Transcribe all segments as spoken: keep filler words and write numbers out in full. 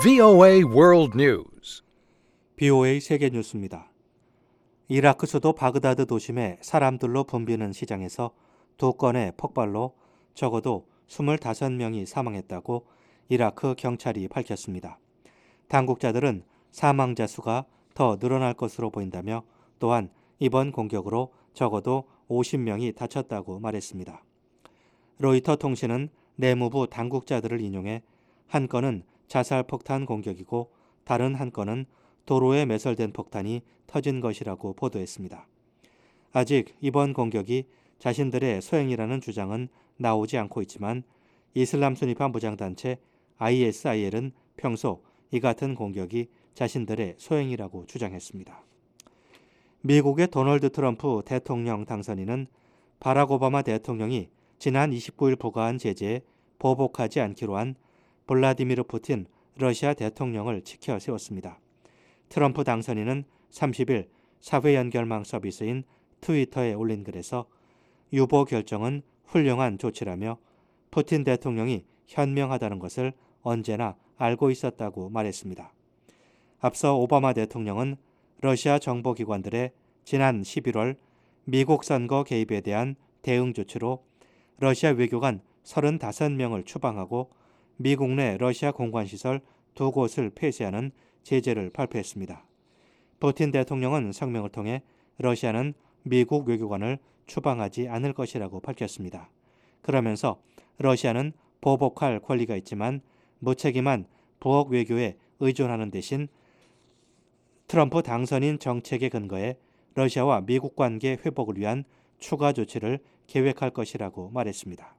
브이오에이 World News. 브이오에이 세계 뉴스입니다. 이라크 수도 바그다드 도심의 사람들로 붐비는 시장에서 두 건의 폭발로 적어도 스물다섯 명이 사망했다고 이라크 경찰이 밝혔습니다. 당국자들은 사망자 수가 더 늘어날 것으로 보인다며 또한 이번 공격으로 적어도 오십 명이 다쳤다고 말했습니다. 로이터 통신은 내무부 당국자들을 인용해 한 건은 자살폭탄 공격이고 다른 한 건은 도로에 매설된 폭탄이 터진 것이라고 보도했습니다. 아직 이번 공격이 자신들의 소행이라는 주장은 나오지 않고 있지만 이슬람 순위파 무장단체 아이에스아이엘은 평소 이 같은 공격이 자신들의 소행이라고 주장했습니다. 미국의 도널드 트럼프 대통령 당선인은 바락 오바마 대통령이 지난 이십구 일 부과한 제재에 보복하지 않기로 한 블라디미르 푸틴 러시아 대통령을 치켜 세웠습니다. 트럼프 당선인은 삼십 일 사회 연결망 서비스인 트위터에 올린 글에서 유보 결정은 훌륭한 조치라며 푸틴 대통령이 현명하다는 것을 언제나 알고 있었다고 말했습니다. 앞서 오바마 대통령은 러시아 정보기관들의 지난 십일 월 미국 선거 개입에 대한 대응 조치로 러시아 외교관 서른다섯 명을 추방하고 미국 내 러시아 공관시설 두 곳을 폐쇄하는 제재를 발표했습니다. 푸틴 대통령은 성명을 통해 러시아는 미국 외교관을 추방하지 않을 것이라고 밝혔습니다. 그러면서 러시아는 보복할 권리가 있지만 무책임한 부엌 외교에 의존하는 대신 트럼프 당선인 정책에 근거해 러시아와 미국 관계 회복을 위한 추가 조치를 계획할 것이라고 말했습니다.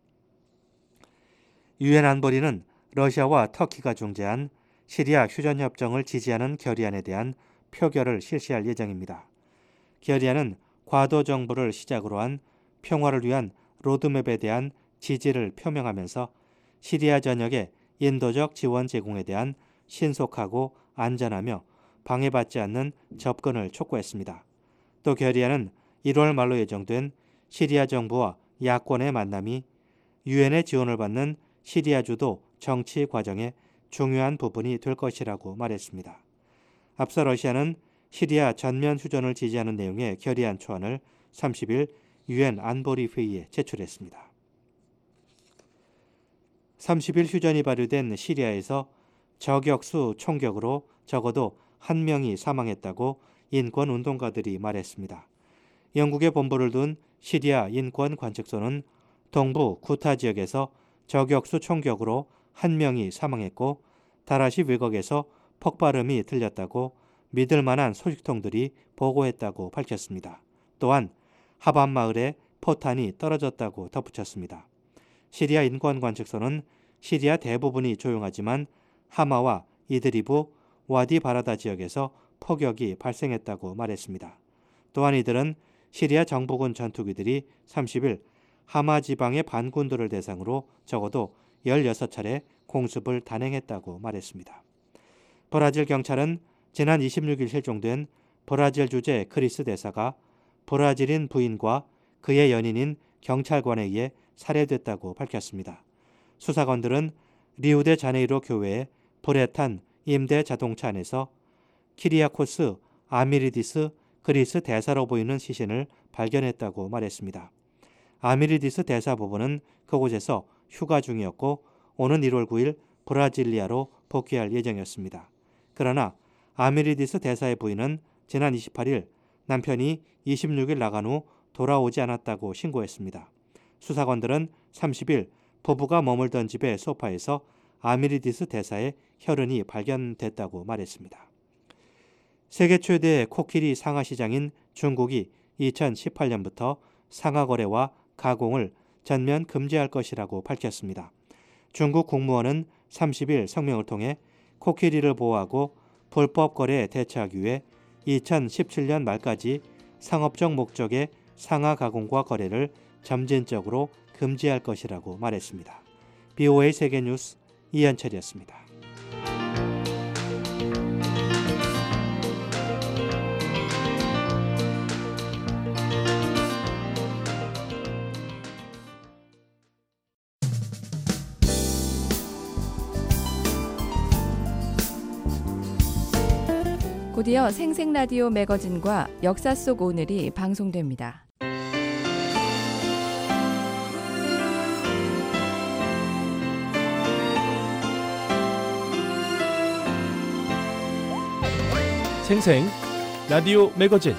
유엔 안보리는 러시아와 터키가 중재한 시리아 휴전협정을 지지하는 결의안에 대한 표결을 실시할 예정입니다. 결의안은 과도 정부를 시작으로 한 평화를 위한 로드맵에 대한 지지를 표명하면서 시리아 전역에 인도적 지원 제공에 대한 신속하고 안전하며 방해받지 않는 접근을 촉구했습니다. 또 결의안은 일월 말로 예정된 시리아 정부와 야권의 만남이 유엔의 지원을 받는 시리아 주도 정치 과정의 중요한 부분이 될 것이라고 말했습니다. 앞서 러시아는 시리아 전면 휴전을 지지하는 내용의 결의안 초안을 삼십 일 유엔 안보리 회의에 제출했습니다. 삼십 일 휴전이 발효된 시리아에서 저격수 총격으로 적어도 한 명이 사망했다고 인권운동가들이 말했습니다. 영국에 본부를 둔 시리아 인권관측소는 동부 구타 지역에서 저격수 총격으로 한 명이 사망했고 다라시 외곽에서 폭발음이 들렸다고 믿을 만한 소식통들이 보고했다고 밝혔습니다. 또한 하반 마을에 포탄이 떨어졌다고 덧붙였습니다. 시리아 인권관측소는 시리아 대부분이 조용하지만 하마와 이드리브, 와디 바라다 지역에서 폭격이 발생했다고 말했습니다. 또한 이들은 시리아 정부군 전투기들이 삼십 일 하마 지방의 반군들을 대상으로 적어도 열여섯 차례 공습을 단행했다고 말했습니다. 브라질 경찰은 지난 이십육 일 실종된 브라질 주재 크리스 대사가 브라질인 부인과 그의 연인인 경찰관에 의해 살해됐다고 밝혔습니다. 수사관들은 리우데자네이루 교회에 불에 탄 임대 자동차 안에서 키리아코스 아미리디스 그리스 대사로 보이는 시신을 발견했다고 말했습니다. 아미리디스 대사 부부는 그곳에서 휴가 중이었고 오는 일월 구일 브라질리아로 복귀할 예정이었습니다. 그러나 아미리디스 대사의 부인은 지난 이십팔 일 남편이 이십육 일 나간 후 돌아오지 않았다고 신고했습니다. 수사관들은 삼십 일 부부가 머물던 집의 소파에서 아미리디스 대사의 혈흔이 발견됐다고 말했습니다. 세계 최대 코끼리 상하시장인 중국이 이천십팔 년부터 상하 거래와 가공을 전면 금지할 것이라고 밝혔습니다. 중국 국무원은 삼십 일 성명을 통해 코끼리를 보호하고 불법 거래에 대처하기 위해 이천십칠 년 말까지 상업적 목적의 상하 가공과 거래를 점진적으로 금지할 것이라고 말했습니다. 브이오에이 세계뉴스 이현철이었습니다. 곧이어 생생라디오 매거진과 역사 속 오늘이 방송됩니다. 생생 라디오 매거진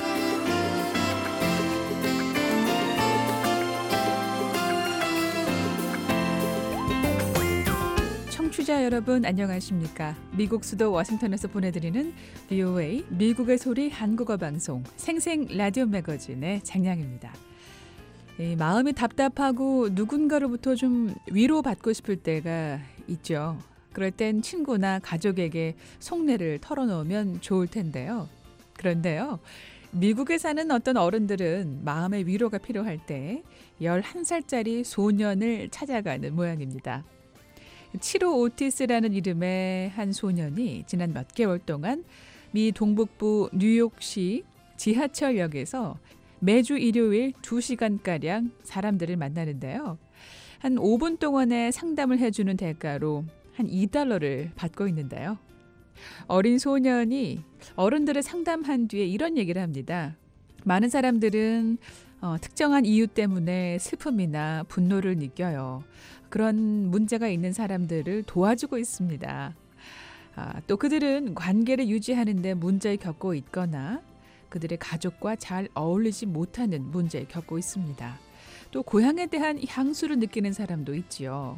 청취자 여러분 안녕하십니까? 미국 수도 워싱턴에서 보내드리는 브이오에이 미국의 소리 한국어 방송 생생 라디오 매거진의 장량입니다. 이 마음이 답답하고 누군가로부터 좀 위로받고 싶을 때가 있죠. 그럴 땐 친구나 가족에게 속내를 털어놓으면 좋을 텐데요. 그런데요, 미국에 사는 어떤 어른들은 마음의 위로가 필요할 때 열한 살짜리 소년을 찾아가는 모양입니다. 치로 오티스라는 이름의 한 소년이 지난 몇 개월 동안 미 동북부 뉴욕시 지하철역에서 매주 일요일 두 시간가량 사람들을 만나는데요. 한 오 분 동안의 상담을 해주는 대가로 한 이 달러를 받고 있는데요. 어린 소년이 어른들을 상담한 뒤에 이런 얘기를 합니다. 많은 사람들은 어, 특정한 이유 때문에 슬픔이나 분노를 느껴요. 그런 문제가 있는 사람들을 도와주고 있습니다. 아, 또 그들은 관계를 유지하는 데 문제를 겪고 있거나 그들의 가족과 잘 어울리지 못하는 문제를 겪고 있습니다. 또 고향에 대한 향수를 느끼는 사람도 있지요.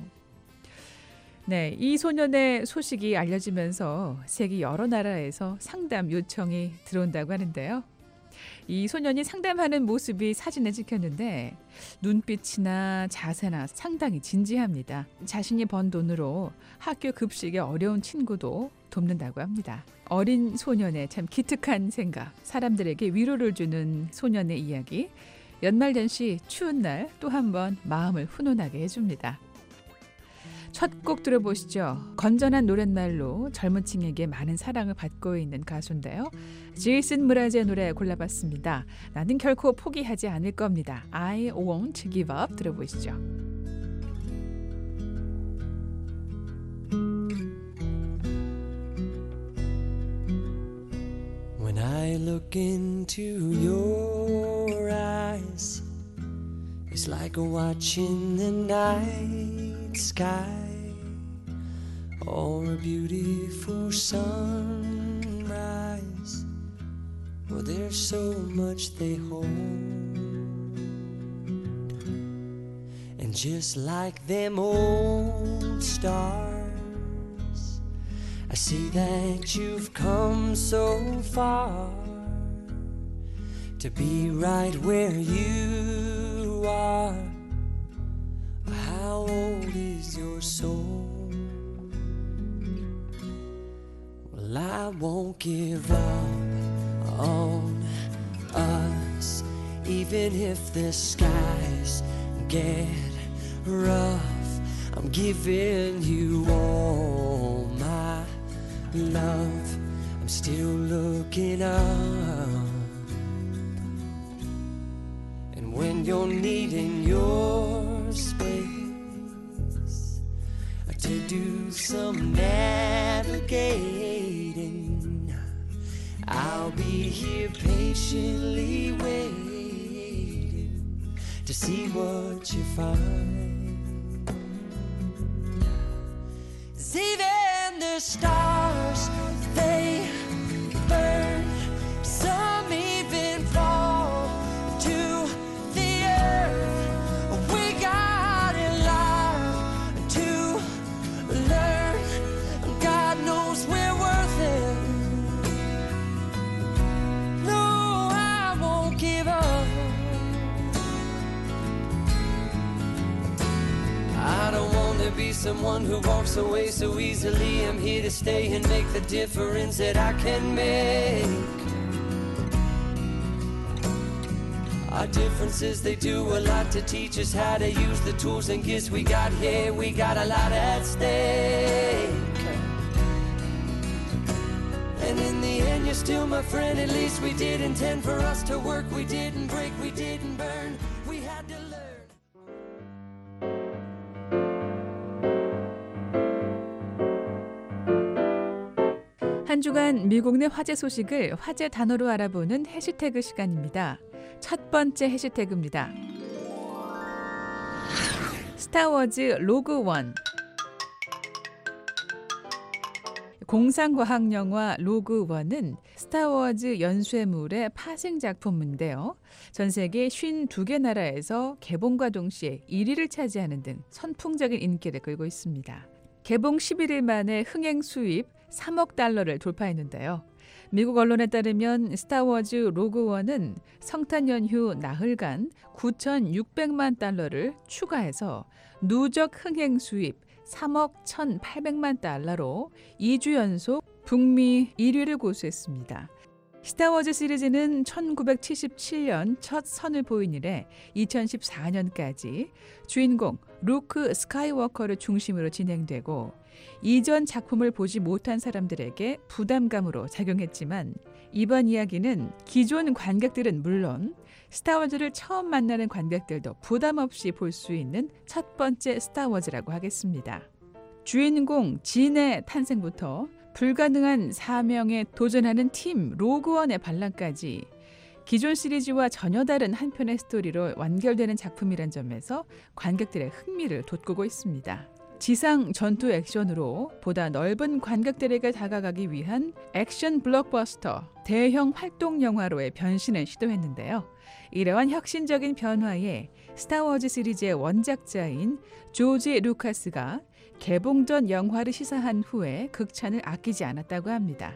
네, 이 소년의 소식이 알려지면서 세계 여러 나라에서 상담 요청이 들어온다고 하는데요. 이 소년이 상담하는 모습이 사진에 찍혔는데 눈빛이나 자세나 상당히 진지합니다. 자신이 번 돈으로 학교 급식에 어려운 친구도 돕는다고 합니다. 어린 소년의 참 기특한 생각, 사람들에게 위로를 주는 소년의 이야기, 연말연시 추운 날 또 한 번 마음을 훈훈하게 해줍니다. 첫 곡 들어보시죠. 건전한 노랫말로 젊은 층에게 많은 사랑을 받고 있는 가수인데요. 제이슨 무라즈의 노래 골라봤습니다. 나는 결코 포기하지 않을 겁니다. I won't give up 들어보시죠. When I look into your eyes, it's like watching the night sky or a beautiful sunrise. Well, there's so much they hold, and just like them old stars, I see that you've come so far to be right where you are. How old is your soul? Well, I won't give up on us, even if the skies get rough. I'm giving you all my love. I'm still looking up, and when you're needing your space to do some navigating, I'll be here patiently waiting to see what you find. 'Cause even the stars, they burn, some even fall to the earth. We got in line to learn. God knows we're worth it. No, I won't give up. I don't want to be someone who walks away so easily. I'm here to stay and make the difference that I can make. Our differences, they do a lot to teach us how to use the tools and gifts we got here. We got a lot at stake. And in the end, you're still my friend. At least we did intend for us to work. We didn't break, we didn't burn. We had to learn. 한 한 주간 미국 내 화제 소식을 화제 단어로 알아보는 해시태그 시간입니다. 첫 번째 해시태그입니다. 스타워즈 로그 원. 공상과학 영화 로그 원은 스타워즈 연쇄물의 파생 작품인데요. 전 세계 오십이 개 나라에서 개봉과 동시에 일 위를 차지하는 등 선풍적인 인기를 끌고 있습니다. 개봉 십일 일 만에 흥행 수입 삼억 달러를 돌파했는데요. 미국 언론에 따르면 스타워즈 로그 원은 성탄 연휴 나흘간 구천육백만 달러를 추가해서 누적 흥행 수입 삼억 천팔백만 달러로 이 주 연속 북미 일 위를 고수했습니다. 스타워즈 시리즈는 천구백칠십칠 년 첫 선을 보인 이래 이천십사 년까지 주인공 루크 스카이워커를 중심으로 진행되고 이전 작품을 보지 못한 사람들에게 부담감으로 작용했지만 이번 이야기는 기존 관객들은 물론 스타워즈를 처음 만나는 관객들도 부담 없이 볼 수 있는 첫 번째 스타워즈라고 하겠습니다. 주인공 진의 탄생부터 불가능한 사명에 도전하는 팀 로그원의 반란까지 기존 시리즈와 전혀 다른 한 편의 스토리로 완결되는 작품이란 점에서 관객들의 흥미를 돋구고 있습니다. 지상 전투 액션으로 보다 넓은 관객들에게 다가가기 위한 액션 블록버스터, 대형 활동 영화로의 변신을 시도했는데요. 이러한 혁신적인 변화에 스타워즈 시리즈의 원작자인 조지 루카스가 개봉 전 영화를 시사한 후에 극찬을 아끼지 않았다고 합니다.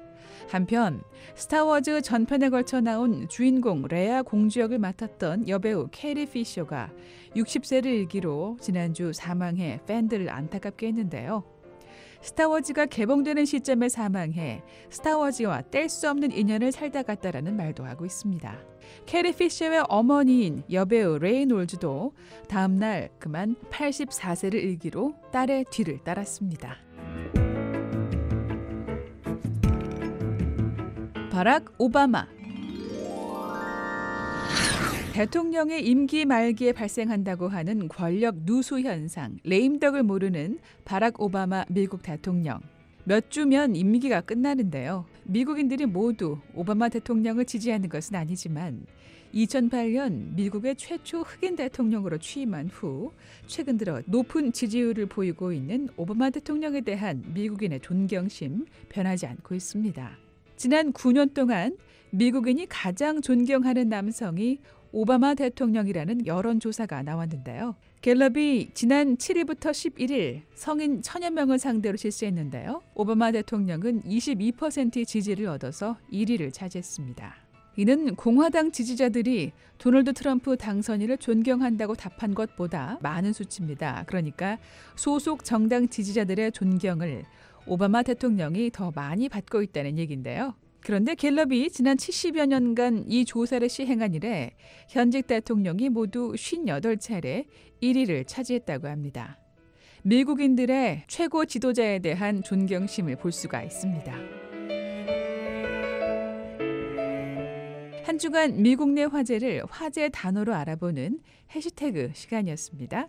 한편 스타워즈 전편에 걸쳐 나온 주인공 레아 공주 역을 맡았던 여배우 캐리 피셔가 육십 세를 일기로 지난주 사망해 팬들을 안타깝게 했는데요. 스타워즈가 개봉되는 시점에 사망해 스타워즈와 뗄 수 없는 인연을 살다 갔다라는 말도 하고 있습니다. 캐리 피셔의 어머니인 여배우 레이놀즈도 다음 날 그만 팔십사 세를 일기로 딸의 뒤를 따랐습니다. 바락 오바마. 대통령의 임기 말기에 발생한다고 하는 권력 누수 현상, 레임덕을 모르는 바락 오바마 미국 대통령. 몇 주면 임기가 끝나는데요. 미국인들이 모두 오바마 대통령을 지지하는 것은 아니지만 이천팔 년 미국의 최초 흑인 대통령으로 취임한 후 최근 들어 높은 지지율을 보이고 있는 오바마 대통령에 대한 미국인의 존경심 변하지 않고 있습니다. 지난 구 년 동안 미국인이 가장 존경하는 남성이 오바마 대통령이라는 여론조사가 나왔는데요. 갤럽이 지난 칠 일부터 십일 일 성인 천여 명을 상대로 실시했는데요. 오바마 대통령은 이십이 퍼센트의 지지를 얻어서 일 위를 차지했습니다. 이는 공화당 지지자들이 도널드 트럼프 당선인을 존경한다고 답한 것보다 많은 수치입니다. 그러니까 소속 정당 지지자들의 존경을 오바마 대통령이 더 많이 받고 있다는 얘기인데요. 그런데 갤럽이 지난 칠십여 년간 이 조사를 시행한 이래 현직 대통령이 모두 오십팔 차례 일 위를 차지했다고 합니다. 미국인들의 최고 지도자에 대한 존경심을 볼 수가 있습니다. 한 주간 미국 내 화제를 화제 단어로 알아보는 해시태그 시간이었습니다.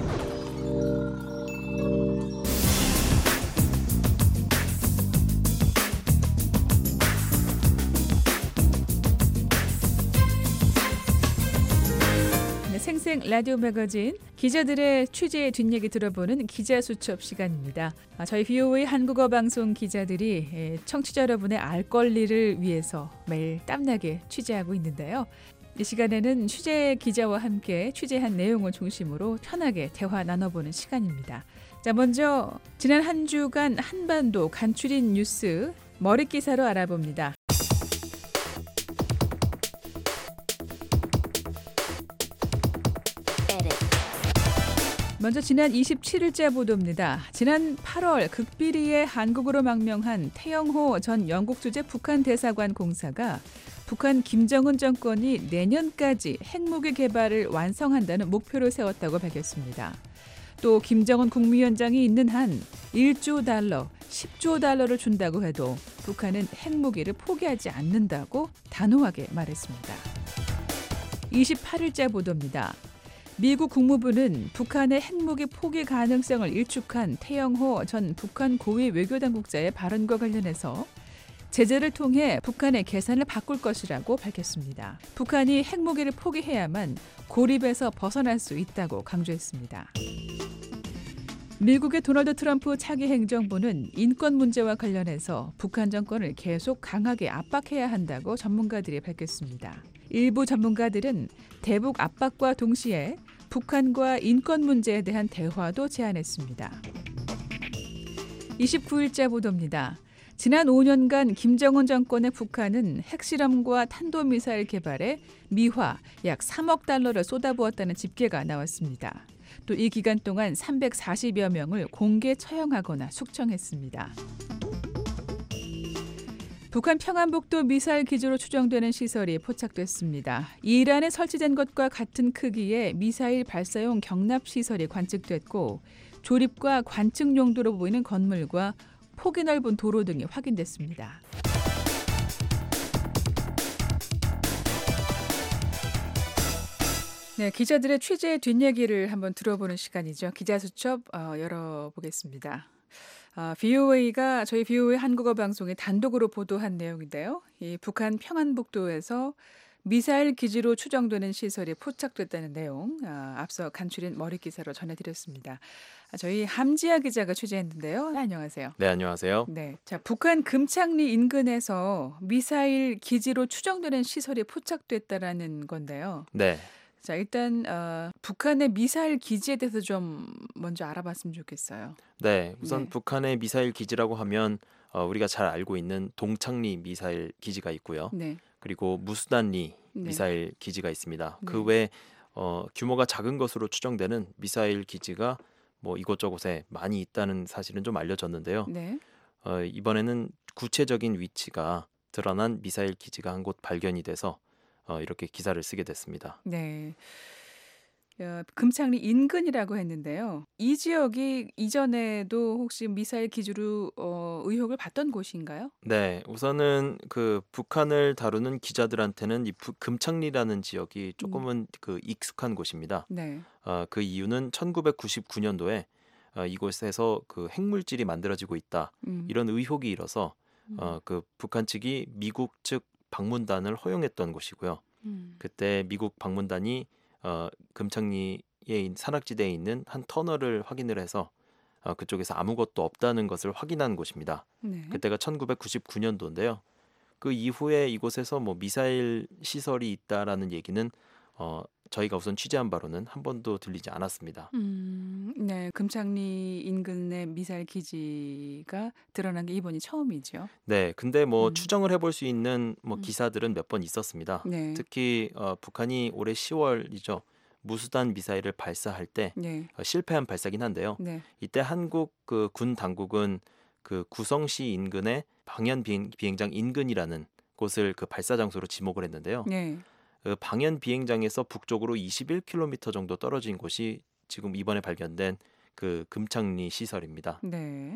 생생 라디오 매거진 기자들의 취재 뒷얘기 들어보는 기자수첩 시간입니다. 저희 비오에이 한국어 방송 기자들이 청취자 여러분의 알 권리를 위해서 매일 땀나게 취재하고 있는데요. 이 시간에는 취재 기자와 함께 취재한 내용을 중심으로 편하게 대화 나눠보는 시간입니다. 자, 먼저 지난 한 주간 한반도 간추린 뉴스 머릿기사로 알아봅니다. 먼저 지난 이십칠 일자 보도입니다. 지난 팔월 극비리에 한국으로 망명한 태영호 전 영국 주재 북한 대사관 공사가 북한 김정은 정권이 내년까지 핵무기 개발을 완성한다는 목표를 세웠다고 밝혔습니다. 또 김정은 국무위원장이 있는 한 일조 달러, 십조 달러를 준다고 해도 북한은 핵무기를 포기하지 않는다고 단호하게 말했습니다. 이십팔 일자 보도입니다. 미국 국무부는 북한의 핵무기 포기 가능성을 일축한 태영호 전 북한 고위 외교당국자의 발언과 관련해서 제재를 통해 북한의 계산을 바꿀 것이라고 밝혔습니다. 북한이 핵무기를 포기해야만 고립에서 벗어날 수 있다고 강조했습니다. 미국의 도널드 트럼프 차기 행정부는 인권 문제와 관련해서 북한 정권을 계속 강하게 압박해야 한다고 전문가들이 밝혔습니다. 일부 전문가들은 대북 압박과 동시에 북한과 인권 문제에 대한 대화도 제안했습니다. 이십구일자 보도입니다. 지난 오 년간 김정은 정권의 북한은 핵실험과 탄도미사일 개발에 미화 약 삼억 달러를 쏟아부었다는 집계가 나왔습니다. 또 이 기간 동안 삼백사십여 명을 공개 처형하거나 숙청했습니다. 북한 평안북도 미사일 기지로 추정되는 시설이 포착됐습니다. 이란에 설치된 것과 같은 크기의 미사일 발사용 경납시설이 관측됐고 조립과 관측 용도로 보이는 건물과 폭이 넓은 도로 등이 확인됐습니다. 네, 기자들의 취재 뒷얘기를 한번 들어보는 시간이죠. 기자수첩 어, 열어보겠습니다. 어, 브이오에이가 저희 브이오에이 한국어 방송에 단독으로 보도한 내용인데요. 이 북한 평안북도에서 미사일 기지로 추정되는 시설이 포착됐다는 내용 어, 앞서 간추린 머리 기사로 전해드렸습니다. 저희 함지아 기자가 취재했는데요. 네, 안녕하세요. 네, 안녕하세요. 네, 자 북한 금창리 인근에서 미사일 기지로 추정되는 시설이 포착됐다라는 건데요. 네. 자 일단 어, 북한의 미사일 기지에 대해서 좀 먼저 알아봤으면 좋겠어요. 네, 우선 네. 북한의 미사일 기지라고 하면 어, 우리가 잘 알고 있는 동창리 미사일 기지가 있고요. 네, 그리고 무수단리 네. 미사일 기지가 있습니다. 네. 그 외 어, 규모가 작은 것으로 추정되는 미사일 기지가 뭐 이곳저곳에 많이 있다는 사실은 좀 알려졌는데요. 네, 어, 이번에는 구체적인 위치가 드러난 미사일 기지가 한 곳 발견이 돼서 어, 이렇게 기사를 쓰게 됐습니다. 네. 어, 금창리 인근이라고 했는데요. 이 지역이 이전에도 혹시 미사일 기지로 어, 의혹을 받던 곳인가요? 네, 우선은 그 북한을 다루는 기자들한테는 이 부- 금창리라는 지역이 조금은 그 익숙한 곳입니다. 네, 어, 그 이유는 천구백구십구 년도에 어, 이곳에서 그 핵물질이 만들어지고 있다 음, 이런 의혹이 일어서 음, 어, 그 북한 측이 미국 측 방문단을 허용했던 곳이고요. 음, 그때 미국 방문단이 어, 금창리에 있- 산악지대에 있는 한 터널을 확인을 해서 어, 그쪽에서 아무것도 없다는 것을 확인한 곳입니다. 네, 그때가 천구백구십구 년도인데요. 그 이후에 이곳에서 뭐 미사일 시설이 있다라는 얘기는 어, 저희가 우선 취재한 바로는 한 번도 들리지 않았습니다. 음, 네, 금창리 인근의 미사일 기지가 드러난 게 이번이 처음이죠. 네, 근데 뭐 음. 추정을 해볼 수 있는 뭐 음. 기사들은 몇 번 있었습니다. 네, 특히 어, 북한이 올해 시월이죠. 무수단 미사일을 발사할 때 네, 어, 실패한 발사긴 한데요. 네, 이때 한국 그 군 당국은 그 구성시 인근의 방현 비행, 비행장 인근이라는 곳을 그 발사 장소로 지목을 했는데요. 네, 그 방현 비행장에서 북쪽으로 이십일 킬로미터 정도 떨어진 곳이 지금 이번에 발견된 그 금창리 시설입니다. 네.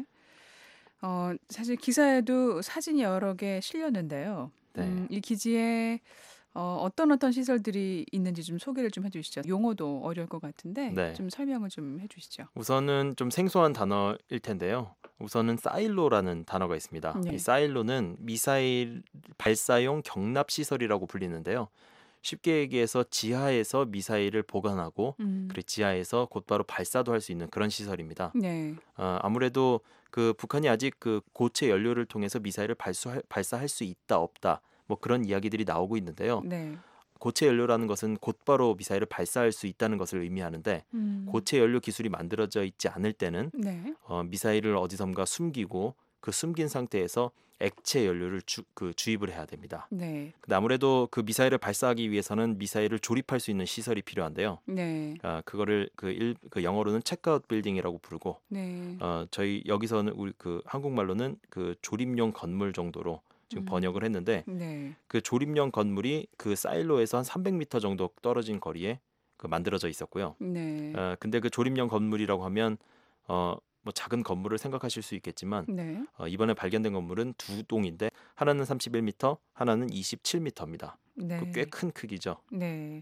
어, 사실 기사에도 사진이 여러 개 실렸는데요. 네. 음, 이 기지에 어, 어떤 어떤 시설들이 있는지 좀 소개를 좀 해주시죠. 용어도 어려울 것 같은데 네. 좀 설명을 좀 해주시죠. 우선은 좀 생소한 단어일 텐데요. 우선은 사일로라는 단어가 있습니다. 네. 이 사일로는 미사일 발사용 경납 시설이라고 불리는데요. 쉽게 얘기해서 지하에서 미사일을 보관하고 음, 그리고 지하에서 곧바로 발사도 할 수 있는 그런 시설입니다. 네, 어, 아무래도 그 북한이 아직 그 고체 연료를 통해서 미사일을 발수할, 발사할 수 있다 없다 뭐 그런 이야기들이 나오고 있는데요. 네, 고체 연료라는 것은 곧바로 미사일을 발사할 수 있다는 것을 의미하는데 음, 고체 연료 기술이 만들어져 있지 않을 때는 네, 어, 미사일을 어디선가 숨기고 그 숨긴 상태에서 액체 연료를 주, 그 주입을 해야 됩니다. 네, 근데 아무래도 그 미사일을 발사하기 위해서는 미사일을 조립할 수 있는 시설이 필요한데요. 네, 아, 그거를 그, 일, 그 영어로는 체크아웃 빌딩이라고 부르고 네, 어, 저희 여기서는 우리 그 한국말로는 그 조립용 건물 정도로 지금 음. 번역을 했는데 네, 그 조립용 건물이 그 사일로에서 한 삼백 미터 정도 떨어진 거리에 그 만들어져 있었고요. 네, 어, 근데 그 조립용 건물이라고 하면 어, 뭐 작은 건물을 생각하실 수 있겠지만 네, 어, 이번에 발견된 건물은 두 동인데 하나는 삼십일 미터, 하나는 이십칠 미터입니다. 네, 꽤 큰 크기죠. 네.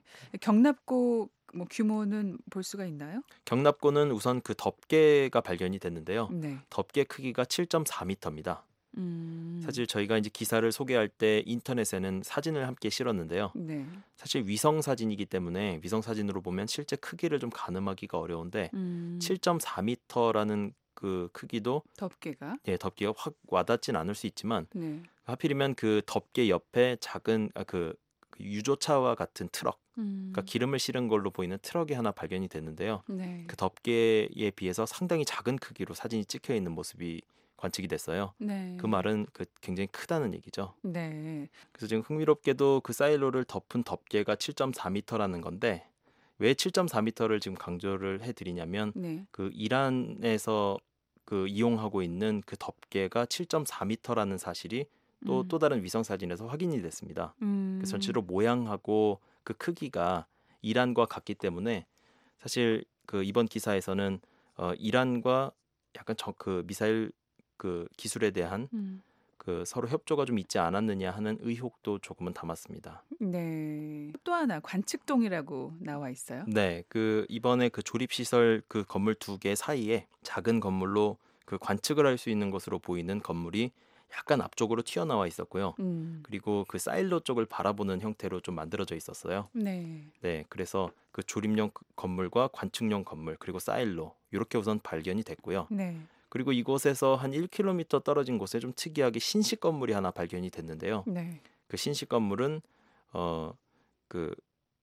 경납고 뭐 규모는 볼 수가 있나요? 경납고는 우선 그 덮개가 발견이 됐는데요. 네, 덮개 크기가 칠 점 사 미터입니다. 음. 사실 저희가 이제 기사를 소개할 때 인터넷에는 사진을 함께 실었는데요. 네. 사실 위성 사진이기 때문에 위성 사진으로 보면 실제 크기를 좀 가늠하기가 어려운데 음. 칠 점 사 미터라는 그 크기도 덮개가. 예, 덮개가 확 와닿진 않을 수 있지만 네. 하필이면 그 덮개 옆에 작은 아, 그, 그 유조차와 같은 트럭, 음. 그러니까 기름을 실은 걸로 보이는 트럭이 하나 발견이 됐는데요. 네. 그 덮개에 비해서 상당히 작은 크기로 사진이 찍혀 있는 모습이 관측이 됐어요. 네. 그 말은 그 굉장히 크다는 얘기죠. 네. 그래서 지금 흥미롭게도 그 사일로를 덮은 덮개가 칠 점 사 미터라는 건데 왜 칠 점 사 미터를 지금 강조를 해드리냐면 네. 그 이란에서 그 이용하고 있는 그 덮개가 칠 점 사 미터라는 사실이 또 음. 또 다른 위성 사진에서 확인이 됐습니다. 음. 그래서 전체로 모양하고 그 크기가 이란과 같기 때문에 사실 그 이번 기사에서는 어, 이란과 약간 저, 그 미사일 그 기술에 대한 음. 그 서로 협조가 좀 있지 않았느냐 하는 의혹도 조금은 담았습니다. 네. 또 하나 관측동이라고 나와 있어요. 네, 그 이번에 그 조립 시설 그 건물 두 개 사이에 작은 건물로 그 관측을 할 수 있는 것으로 보이는 건물이 약간 앞쪽으로 튀어나와 있었고요. 음. 그리고 그 사일로 쪽을 바라보는 형태로 좀 만들어져 있었어요. 네. 네, 그래서 그 조립용 그 건물과 관측용 건물 그리고 사일로 이렇게 우선 발견이 됐고요. 네. 그리고 이곳에서 한 일 킬로미터 떨어진 곳에 좀 특이하게 신식 건물이 하나 발견이 됐는데요. 네. 그 신식 건물은 어 그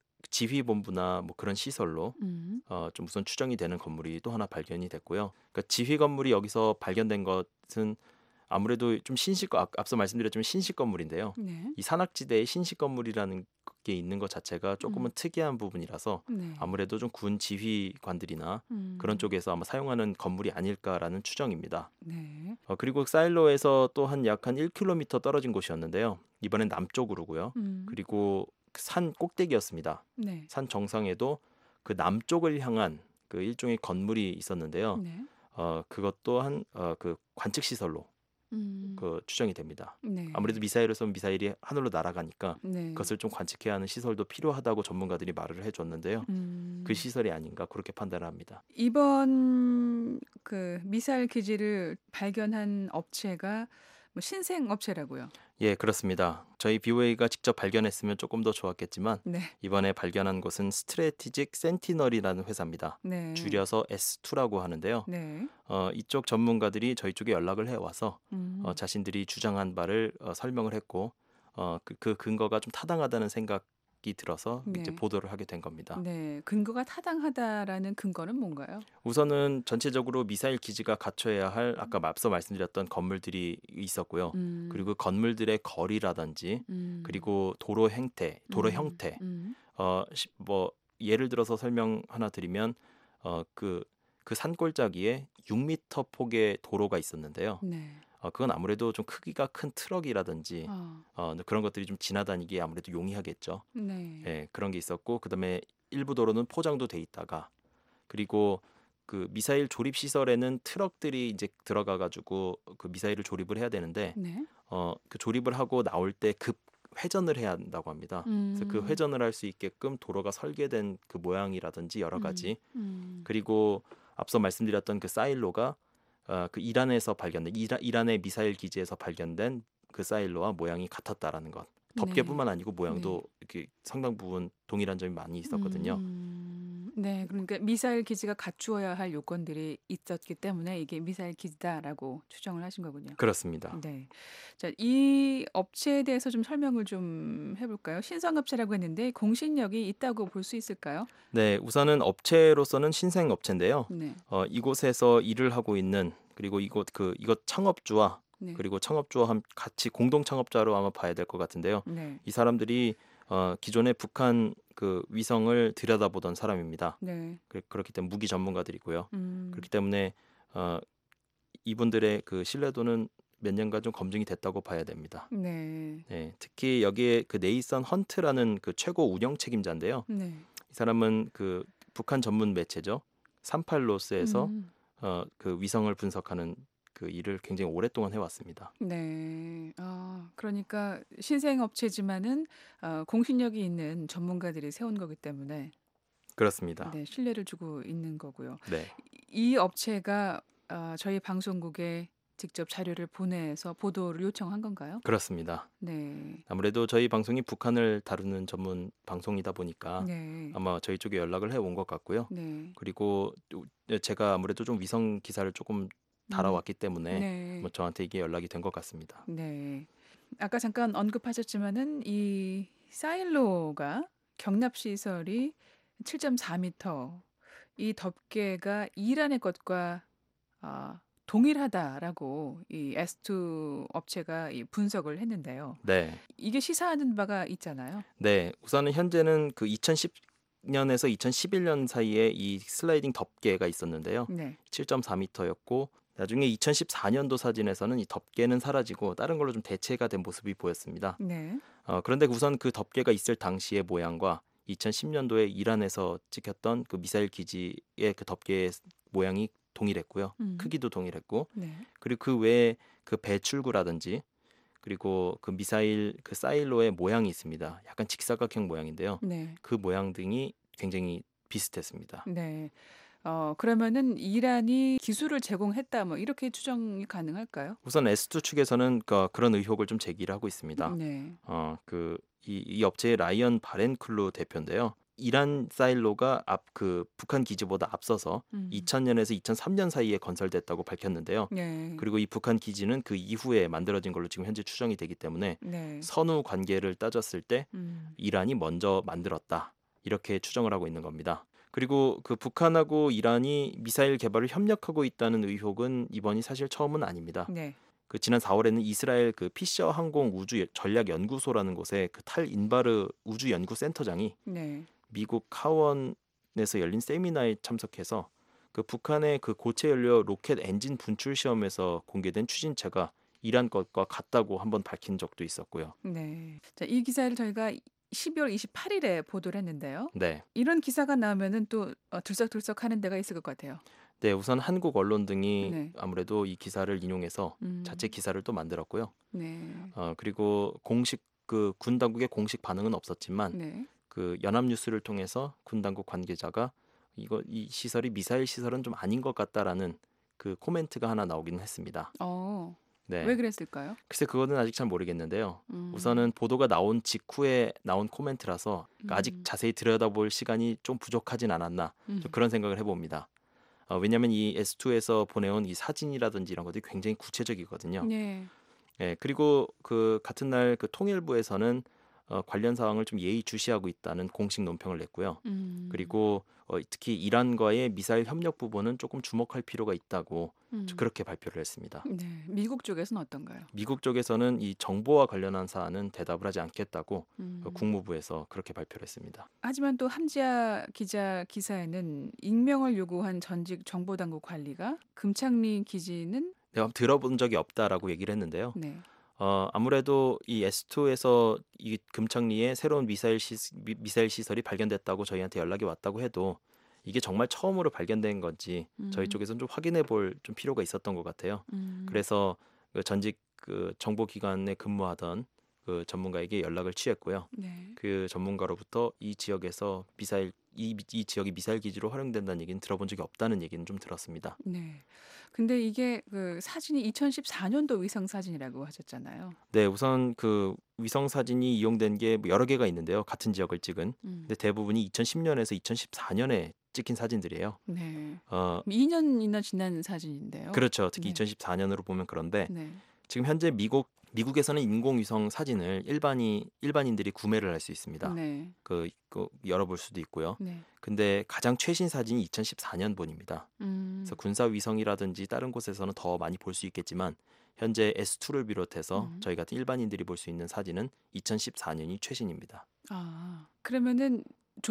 지휘본부나 뭐 그런 시설로 음. 어 좀 우선 추정이 되는 건물이 또 하나 발견이 됐고요. 그러니까 지휘 건물이 여기서 발견된 것은 아무래도 좀 신식 앞- 앞서 말씀드렸지만 신식 건물인데요. 네. 이 산악지대에 신식 건물이라는 게 있는 것 자체가 조금은 음. 특이한 부분이라서 네. 아무래도 좀 군 지휘관들이나 음. 그런 쪽에서 아마 사용하는 건물이 아닐까라는 추정입니다. 네. 어, 그리고 사일로에서 또 한 약 한 일 킬로미터 떨어진 곳이었는데요. 이번엔 남쪽으로고요. 음. 그리고 그산 꼭대기였습니다. 네. 산 정상에도 그 남쪽을 향한 그 일종의 건물이 있었는데요. 네. 어, 그것도 한 어, 그 관측 시설로 음. 그 추정이 됩니다. 네. 아무래도 미사일을 쏘면 미사일이 하늘로 날아가니까 네. 그것을 좀 관측해야 하는 시설도 필요하다고 전문가들이 말을 해줬는데요. 음. 그 시설이 아닌가 그렇게 판단을 합니다. 이번 그 미사일 기지를 발견한 업체가 뭐 신생 업체라고요. 예, 그렇습니다. 저희 비오에이가 직접 발견했으면 조금 더 좋았겠지만 네. 이번에 발견한 곳은 스트래티직 센티널이라는 회사입니다. 네. 줄여서 에스 투라고 하는데요. 네. 어, 이쪽 전문가들이 저희 쪽에 연락을 해와서 음. 어, 자신들이 주장한 바를 어, 설명을 했고 어, 그, 그 근거가 좀 타당하다는 생각이 들어서 네. 이제 보도를 하게 된 겁니다. 네. 근거가 타당하다라는 근거는 뭔가요? 우선은 전체적으로 미사일 기지가 갖춰야 할 아까 앞서 말씀드렸던 건물들이 있었고요. 음. 그리고 건물들의 거리라든지 음. 그리고 도로 행태, 도로 음. 형태. 음. 어, 시- 뭐 예를 들어서 설명 하나 드리면 어, 그, 그 산골짜기에 육 미터 폭의 도로가 있었는데요. 네. 어, 그건 아무래도 좀 크기가 큰 트럭이라든지 아. 어, 그런 것들이 좀 지나다니기 아무래도 용이하겠죠. 네. 예, 그런 게 있었고 그다음에 일부 도로는 포장도 돼 있다가 그리고 그 미사일 조립 시설에는 트럭들이 이제 들어가 가지고 그 미사일을 조립을 해야 되는데 네. 어, 그 조립을 하고 나올 때 급 회전을 해야 한다고 합니다. 그래서 그 음. 회전을 할 수 있게끔 도로가 설계된 그 모양이라든지 여러 가지 음. 그리고 앞서 말씀드렸던 그 사일로가 어, 그 이란에서 발견된 이란, 이란의 미사일 기지에서 발견된 그 사일로와 모양이 같았다라는 것. 덮개뿐만 아니고 모양도 이렇게 상당 부분 동일한 점이 많이 있었거든요. 음. 네. 그러니까 미사일 기지가 갖추어야 할 요건들이 있었기 때문에 이게 미사일 기지다라고 추정을 하신 거군요. 그렇습니다. 네. 자, 이 업체에 대해서 좀 설명을 좀 해볼까요? 신성업체라고 했는데 공신력이 있다고 볼 수 있을까요? 네, 우선은 업체로서는 신생 업체인데요. 네. 어, 이곳에서 일을 하고 있는 그리고 이곳 그 이것 창업주와 네. 그리고 창업주와 함- 같이 공동 창업자로 아마 봐야 될 것 같은데요. 네. 이 사람들이 어, 기존에 북한 그 위성을 들여다보던 사람입니다. 네. 그, 그렇기 때문에 무기 전문가들이고요. 음. 그렇기 때문에 어, 이분들의 그 신뢰도는 몇 년간 좀 검증이 됐다고 봐야 됩니다. 네. 네, 특히 여기에 그 네이선 헌트라는 그 최고 운영 책임자인데요. 네. 이 사람은 그 북한 전문 매체죠. 삼팔로스에서 음. 어, 그 위성을 분석하는 그 일을 굉장히 오랫동안 해왔습니다. 네. 아, 그러니까 신생 업체지만은 어, 공신력이 있는 전문가들이 세운 거기 때문에 그렇습니다. 네, 신뢰를 주고 있는 거고요. 네, 이 업체가 어, 저희 방송국에 직접 자료를 보내서 보도를 요청한 건가요? 그렇습니다. 네. 아무래도 저희 방송이 북한을 다루는 전문 방송이다 보니까 네. 아마 저희 쪽에 연락을 해온 것 같고요. 네. 그리고 또 제가 아무래도 좀 위성 기사를 조금 달아왔기 때문에 네. 뭐 저한테 이게 연락이 된 것 같습니다. 네. 아까 잠깐 언급하셨지만은 이 사일로가 경납 시설이 칠 점 사 미터 이 덮개가 이란의 것과 아, 동일하다라고 이 에스 투 업체가 이 분석을 했는데요. 네. 이게 시사하는 바가 있잖아요. 네. 우선은 현재는 그 이천십 년에서 이천십일 년 사이에 이 슬라이딩 덮개가 있었는데요. 네. 칠 점 사 미터였고 나중에 이천십사 년도 사진에서는 이 덮개는 사라지고 다른 걸로 좀 대체가 된 모습이 보였습니다. 네. 어, 그런데 우선 그 덮개가 있을 당시의 모양과 이천십 년도에 이란에서 찍혔던 그 미사일 기지의 그 덮개의 모양이 동일했고요. 음. 크기도 동일했고 네. 그리고 그 외에 그 배출구라든지 그리고 그 미사일 그 사일로의 모양이 있습니다. 약간 직사각형 모양인데요. 네. 그 모양 등이 굉장히 비슷했습니다. 네. 어, 그러면은 이란이 기술을 제공했다 뭐 이렇게 추정이 가능할까요? 우선 에스 투 측에서는 그, 그런 의혹을 좀 제기를 하고 있습니다. 네. 어, 그 이 이 업체의 라이언 바렌클루 대표인데요. 이란 사일로가 앞 그 북한 기지보다 앞서서 음. 이천 년에서 이천삼 년 사이에 건설됐다고 밝혔는데요. 네. 그리고 이 북한 기지는 그 이후에 만들어진 걸로 지금 현재 추정이 되기 때문에 네. 선후 관계를 따졌을 때 음. 이란이 먼저 만들었다. 이렇게 추정을 하고 있는 겁니다. 그리고 그 북한하고 이란이 미사일 개발을 협력하고 있다는 의혹은 이번이 사실 처음은 아닙니다. 네. 그 지난 사월에는 이스라엘 그 피셔 항공 우주 전략 연구소라는 곳에 그 탈 인바르 우주 연구 센터장이 네. 미국 카원에서 열린 세미나에 참석해서 그 북한의 그 고체 연료 로켓 엔진 분출 시험에서 공개된 추진체가 이란 것과 같다고 한번 밝힌 적도 있었고요. 네. 자, 이 기사를 저희가 십이월 이십팔일에 보도를 했는데요. 네. 이런 기사가 나오면은 또 어, 들썩들썩 하는 데가 있을 것 같아요. 네, 우선 한국 언론 등이 네. 아무래도 이 기사를 인용해서 음. 자체 기사를 또 만들었고요. 네. 어, 그리고 공식 그 군 당국의 공식 반응은 없었지만 네. 그 연합뉴스를 통해서 군 당국 관계자가 이거 이 시설이 미사일 시설은 좀 아닌 것 같다라는 그 코멘트가 하나 나오기는 했습니다. 어. 네. 왜 그랬을까요? 글쎄 그거는 아직 잘 모르겠는데요. 음. 우선은 보도가 나온 직후에 나온 코멘트라서 그러니까 아직 음. 자세히 들여다볼 시간이 좀 부족하진 않았나 음. 좀 그런 생각을 해봅니다. 어, 왜냐하면 이 에스 투에서 보내온 이 사진이라든지 이런 것들이 굉장히 구체적이거든요. 네. 예, 그리고 그 같은 날 그 통일부에서는 어, 관련 사항을 좀 예의주시하고 있다는 공식 논평을 냈고요. 음. 그리고 어, 특히 이란과의 미사일 협력 부분은 조금 주목할 필요가 있다고 음. 그렇게 발표를 했습니다. 네. 미국 쪽에서는 어떤가요? 미국 쪽에서는 이 정보와 관련한 사안은 대답을 하지 않겠다고 음. 어, 국무부에서 그렇게 발표를 했습니다. 하지만 또 함지아 기자 기사에는 익명을 요구한 전직 정보당국 관리가 금창리 기지는 내가 들어본 적이 없다라고 얘기를 했는데요. 네. 어, 아무래도 이 에스 투에서 이 금창리에 새로운 미사일 시, 미, 미사일 시설이 발견됐다고 저희한테 연락이 왔다고 해도 이게 정말 처음으로 발견된 건지 저희 음. 쪽에서는 좀 확인해 볼 좀 필요가 있었던 것 같아요. 음. 그래서 그 전직 그 정보기관에 근무하던 그 전문가에게 연락을 취했고요. 네. 그 전문가로부터 이 지역에서 미사일 이, 이 지역이 미사일 기지로 활용된다는 얘기는 들어본 적이 없다는 얘기는 좀 들었습니다. 네. 근데 이게 그 사진이 이천십사 년도 위성 사진이라고 하셨잖아요. 네, 우선 그 위성 사진이 이용된 게 여러 개가 있는데요. 같은 지역을 찍은. 음. 근데 대부분이 이천십 년에서 이천십사 년에 찍힌 사진들이에요. 네. 어, 이 년이나 지난 사진인데요. 그렇죠. 특히 네. 이천십사 년으로 보면 그런데 네. 지금 현재 미국 미국에서는 인공위성 사진을 일반이 일반인들이 구매를 할 수 있습니다. 네. 그, 그 열어볼 수도 있고요. 네. 근데 가장 최신 사진이 이천십사 년본입니다. 음. 그래서 군사 위성이라든지 다른 곳에서는 더 많이 볼 수 있겠지만 현재 에스 투를 비롯해서 음. 저희 같은 일반인들이 볼 수 있는 사진은 이천십사 년이 최신입니다. 아, 그러면은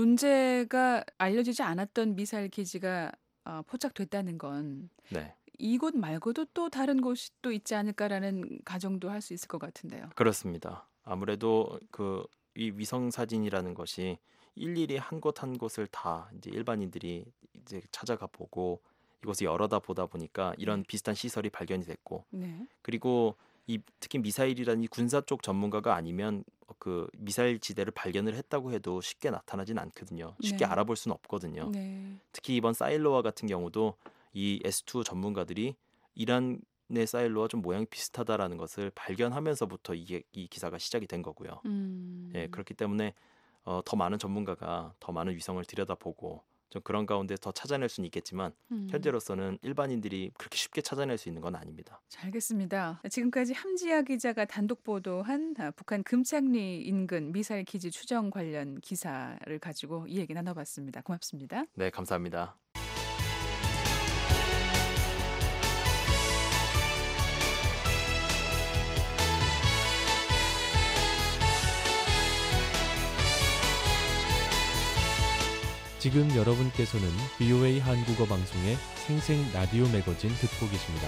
존재가 알려지지 않았던 미사일 기지가 어, 포착됐다는 건 네, 이곳 말고도 또 다른 곳이 또 있지 않을까라는 가정도 할 수 있을 것 같은데요. 그렇습니다. 아무래도 그 이 위성 사진이라는 것이 일일이 한 곳 한 곳을 다 이제 일반인들이 이제 찾아가 보고 이곳을 열어다 보다 보니까 이런 네. 비슷한 시설이 발견이 됐고 네. 그리고 이 특히 미사일이라는 이 군사 쪽 전문가가 아니면 그 미사일 지대를 발견을 했다고 해도 쉽게 나타나진 않거든요. 쉽게 네. 알아볼 수는 없거든요. 네. 특히 이번 사일로와 같은 경우도 이 에스 투 전문가들이 이란 일본의 사일로와 좀 모양이 비슷하다라는 것을 발견하면서부터 이게 이 기사가 시작이 된 거고요. 음. 예, 그렇기 때문에 어, 더 많은 전문가가 더 많은 위성을 들여다보고 좀 그런 가운데 더 찾아낼 수는 있겠지만 음. 현재로서는 일반인들이 그렇게 쉽게 찾아낼 수 있는 건 아닙니다. 잘 알겠습니다. 지금까지 함지아 기자가 단독 보도한 아, 북한 금창리 인근 미사일 기지 추정 관련 기사를 가지고 이 얘기 나눠봤습니다. 고맙습니다. 네, 감사합니다. 지금 여러분께서는 브이오에이 한국어 방송의 생생 라디오 매거진 듣고 계십니다.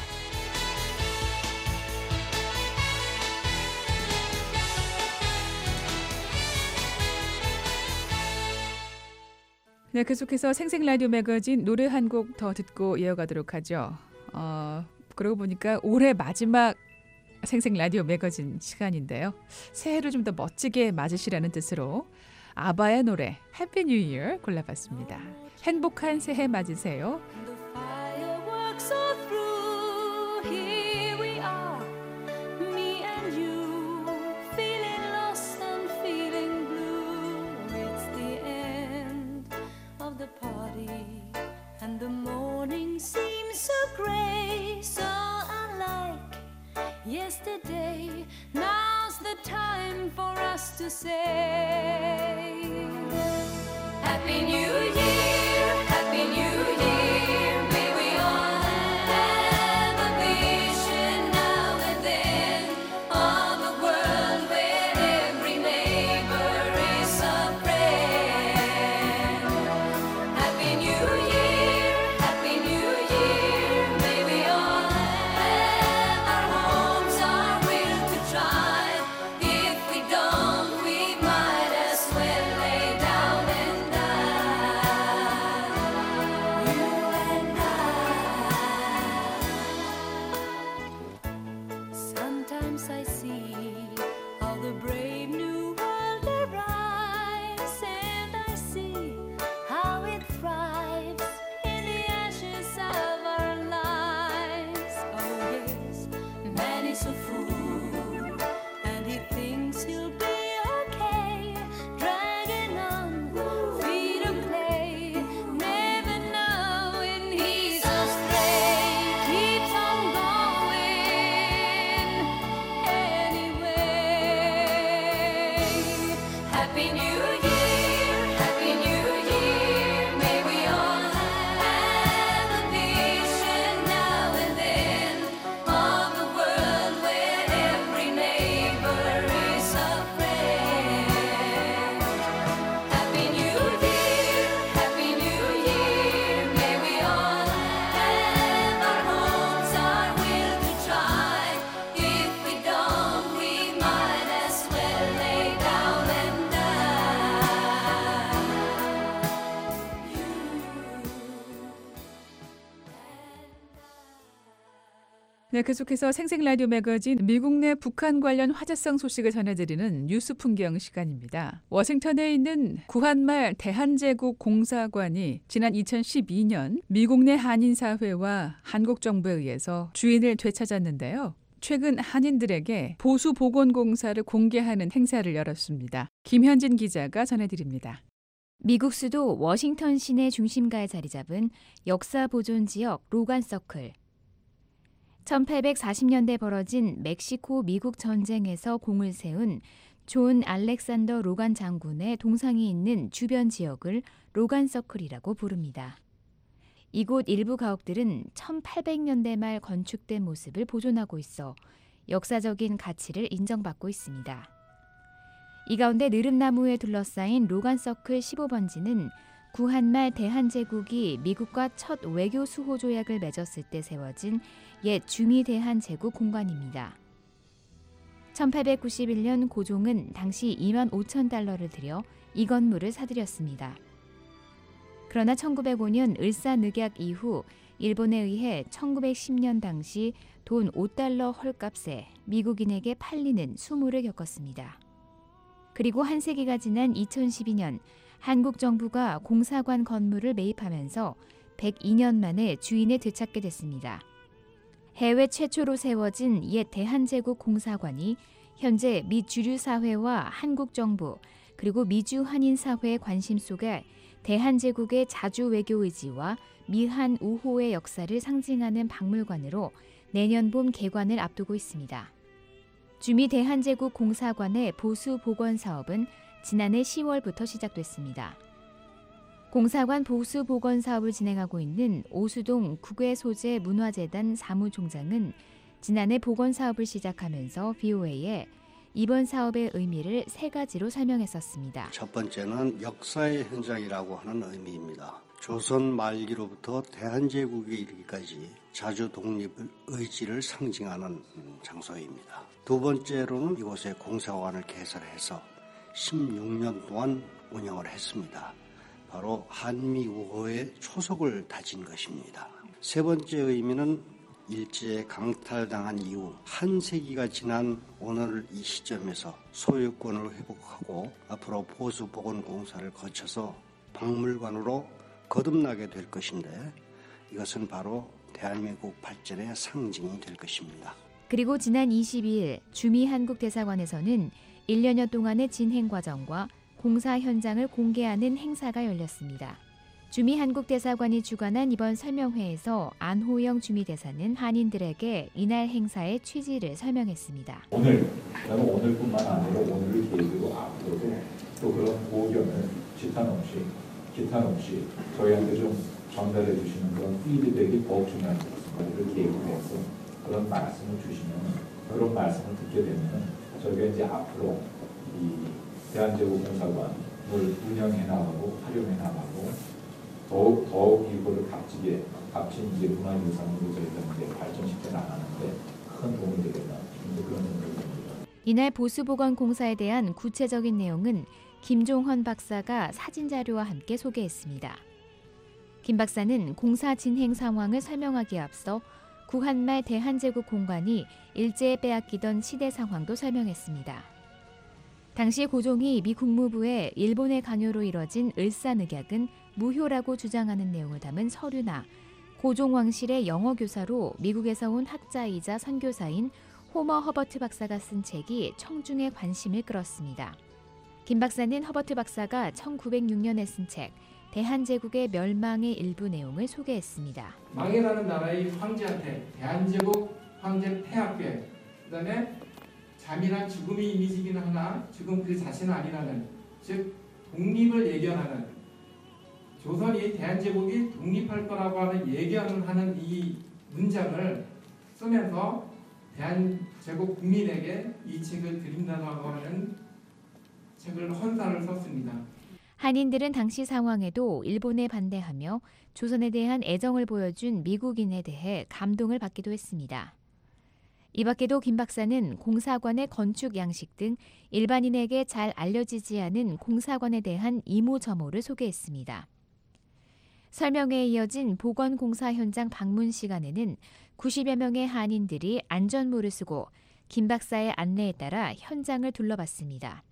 네, 계속해서 생생 라디오 매거진 노래 한 곡 더 듣고 이어가도록 하죠. 어, 그러고 보니까 올해 마지막 생생 라디오 매거진 시간인데요. 새해를 좀 더 멋지게 맞으시라는 뜻으로 아바의 노래 해피 뉴 이어 골라봤습니다. 행복한 새해 맞으세요. The fireworks are through. Here we are, me and you, feeling lost and feeling blue. It's the end of the party, and the morning seems so grey, so unlike yesterday. Now's the time for us to say Happy New Year, Happy New Year. May we all have a vision now and then of a world where every neighbor is a friend. Happy New Year, Happy New Year. May we all have our homes, our will to try. If we don't, we might as well lay down and die. You and I. Sometimes I see how the brave new world arrives, and I see how it thrives in the ashes of our lives. Oh yes, man is a fool, and he thinks he'll be okay, dragging on free to play, never knowing he's astray, keeps on going anyway. Happy New Year, Happy New Year. May we all have a vision now and then of a world where every neighbor is a friend. Happy New Year, Happy New Year. May we all have our homes, our will to try. If we don't, we might as well lay down and 네, 계속해서 생생 라디오 매거진 미국 내 북한 관련 화제성 소식을 전해드리는 뉴스 풍경 시간입니다. 워싱턴에 있는 구한말 대한제국 공사관이 지난 이천십이 년 미국 내 한인사회와 한국 정부에 의해서 주인을 되찾았는데요. 최근 한인들에게 보수 복원 공사를 공개하는 행사를 열었습니다. 김현진 기자가 전해드립니다. 미국 수도 워싱턴 시내 중심가에 자리 잡은 역사 보존 지역 로간 서클. 천팔백사십 년대 벌어진 멕시코 미국 전쟁에서 공을 세운 존 알렉산더 로간 장군의 동상이 있는 주변 지역을 로간 서클이라고 부릅니다. 이곳 일부 가옥들은 천팔백 년대 말 건축된 모습을 보존하고 있어 역사적인 가치를 인정받고 있습니다. 이 가운데 느릅나무에 둘러싸인 로간 서클 십오 번지는 구한말 대한제국이 미국과 첫 외교 수호 조약을 맺었을 때 세워진 옛 주미 대한제국 공관입니다. 천팔백구십일 년 고종은 당시 이만 오천 달러를 들여 이 건물을 사들였습니다. 그러나 천구백오 년 을사늑약 이후 일본에 의해 천구백십 년 당시 돈 오 달러 헐값에 미국인에게 팔리는 수모를 겪었습니다. 그리고 한 세기가 지난 이천십이 년 한국 정부가 공사관 건물을 매입하면서 백이 년 만에 주인을 되찾게 됐습니다. 해외 최초로 세워진 옛 대한제국 공사관이 현재 미 주류사회와 한국 정부 그리고 미주 한인사회의 관심 속에 대한제국의 자주 외교 의지와 미한 우호의 역사를 상징하는 박물관으로 내년 봄 개관을 앞두고 있습니다. 주미 대한제국 공사관의 보수 복원 사업은 지난해 시월부터 시작됐습니다. 공사관 보수 복원 사업을 진행하고 있는 오수동 국외소재 문화재단 사무총장은 지난해 복원 사업을 시작하면서 비오에이에 이번 사업의 의미를 세 가지로 설명했었습니다. 첫 번째는 역사의 현장이라고 하는 의미입니다. 조선 말기로부터 대한제국에 이르기까지 자주 독립 의지를 상징하는 장소입니다. 두 번째로는 이곳에 공사관을 개설해서 십육 년 동안 운영을 했습니다. 바로 한미 우호의 초석을 다진 것입니다. 세 번째 의미는 일제에 강탈당한 이후 한 세기가 지난 오늘 이 시점에서 소유권을 회복하고 앞으로 보수 복원 공사를 거쳐서 박물관으로 거듭나게 될 것인데 이것은 바로 대한민국 발전의 상징이 될 것입니다. 그리고 지난 이십이일 주미 한국대사관에서는 일 년여 동안의 진행 과정과 공사 현장을 공개하는 행사가 열렸습니다. 주미 한국대사관이 주관한 이번 설명회에서 안호영 주미대사는 한인들에게 이날 행사의 취지를 설명했습니다. 오늘, 저는 오늘뿐만 아니라 오늘을 계기로 앞으로도 또 그런 고견을 기탄 없이, 기탄 없이 저희한테 좀 전달해 주시는 그런 피드백이 더욱 중요한 것 같습니다. 오늘 계기로 해서 그런 말씀을 주시면, 그런 말씀을 듣게 되면 저희가 이제 앞으로 이 대한제국 공사관을 운영해 나가고 활용해 나가고 더욱 더욱 이거를 값지게 값진 이제 문화유산으로 저희가 이제 발전시켜 나가는데 큰 도움이 되겠다. 그런 생각이 듭니다. 이날 보수보건 공사에 대한 구체적인 내용은 김종헌 박사가 사진 자료와 함께 소개했습니다. 김 박사는 공사 진행 상황을 설명하기에 앞서 구한말 대한제국 공관이 일제에 빼앗기던 시대 상황도 설명했습니다. 당시 고종이 미 국무부에 일본의 강요로 이뤄진 을사늑약은 무효라고 주장하는 내용을 담은 서류나 고종 왕실의 영어 교사로 미국에서 온 학자이자 선교사인 호머 허버트 박사가 쓴 책이 청중의 관심을 끌었습니다. 김 박사는 허버트 박사가 천구백육 년에 쓴 책 대한제국의 멸망의 일부 내용을 소개했습니다. 망해가는 나라의 황제한테 대한제국 황제 폐하께 그다음에 잠이나 죽음의 이미지긴 하나 지금 그 자신은 아니라는 즉 독립을 예견하는 조선이 대한제국이 독립할 거라고 하는 예견을 하는 이 문장을 쓰면서 대한제국 국민에게 이 책을 드린다고 하는 책을 헌사를 썼습니다. 한인들은 당시 상황에도 일본에 반대하며 조선에 대한 애정을 보여준 미국인에 대해 감동을 받기도 했습니다. 이 밖에도 김 박사는 공사관의 건축 양식 등 일반인에게 잘 알려지지 않은 공사관에 대한 이모저모를 소개했습니다. 설명회에 이어진 보건공사 현장 방문 시간에는 구십여 명의 한인들이 안전모를 쓰고 김 박사의 안내에 따라 현장을 둘러봤습니다.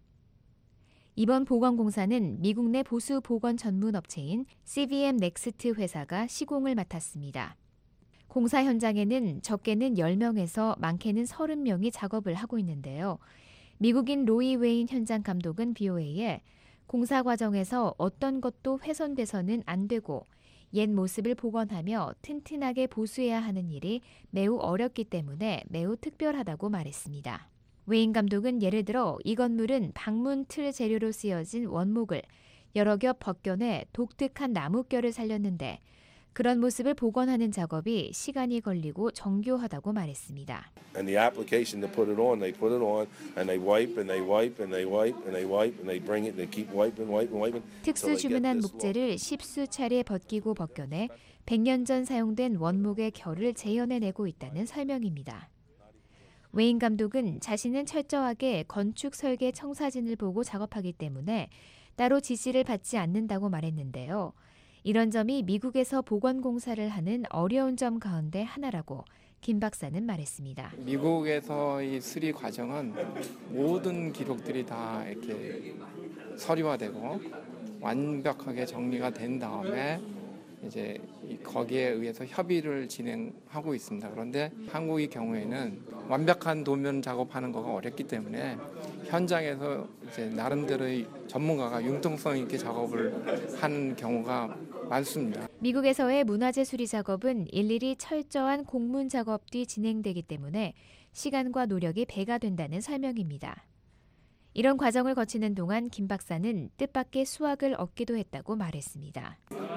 이번 보건공사는 미국 내 보수 보건 전문 업체인 씨비엠 넥스트 회사가 시공을 맡았습니다. 공사 현장에는 적게는 열 명에서 많게는 서른 명이 작업을 하고 있는데요. 미국인 로이 웨인 현장 감독은 비오에이에 공사 과정에서 어떤 것도 훼손돼서는 안 되고 옛 모습을 복원하며 튼튼하게 보수해야 하는 일이 매우 어렵기 때문에 매우 특별하다고 말했습니다. 웨인 감독은 예를 들어 이 건물은 방문 틀 재료로 쓰여진 원목을 여러 겹 벗겨내 독특한 나뭇결을 살렸는데 그런 모습을 복원하는 작업이 시간이 걸리고 정교하다고 말했습니다. And the application to put it on, they put it on and they wipe and they wipe and they wipe and they wipe and they bring it and they keep wiping, wiping, wiping. 특수 주문한 목재를 십수 차례 벗기고 벗겨내 백 년 전 사용된 원목의 결을 재현해내고 있다는 설명입니다. 웨인 감독은 자신은 철저하게 건축 설계 청사진을 보고 작업하기 때문에 따로 지시를 받지 않는다고 말했는데요. 이런 점이 미국에서 보건 공사를 하는 어려운 점 가운데 하나라고 김 박사는 말했습니다. 미국에서의 수리 과정은 모든 기록들이 다 이렇게 서류화되고 완벽하게 정리가 된 다음에 이제 거기에 의해서 협의를 진행하고 있습니다. 그런데 한국의 경우에는 완벽한 도면 작업하는 거가 어렵기 때문에 현장에서 이제 나름대로의 전문가가 융통성 있게 작업을 하는 경우가 많습니다. 미국에서의 문화재 수리 작업은 일일이 철저한 공문 작업 뒤 진행되기 때문에 시간과 노력이 배가 된다는 설명입니다. 이런 과정을 거치는 동안 김 박사는 뜻밖의 수확을 얻기도 했다고 말했습니다.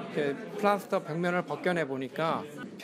플라스터 벽면을 벗겨내 보니까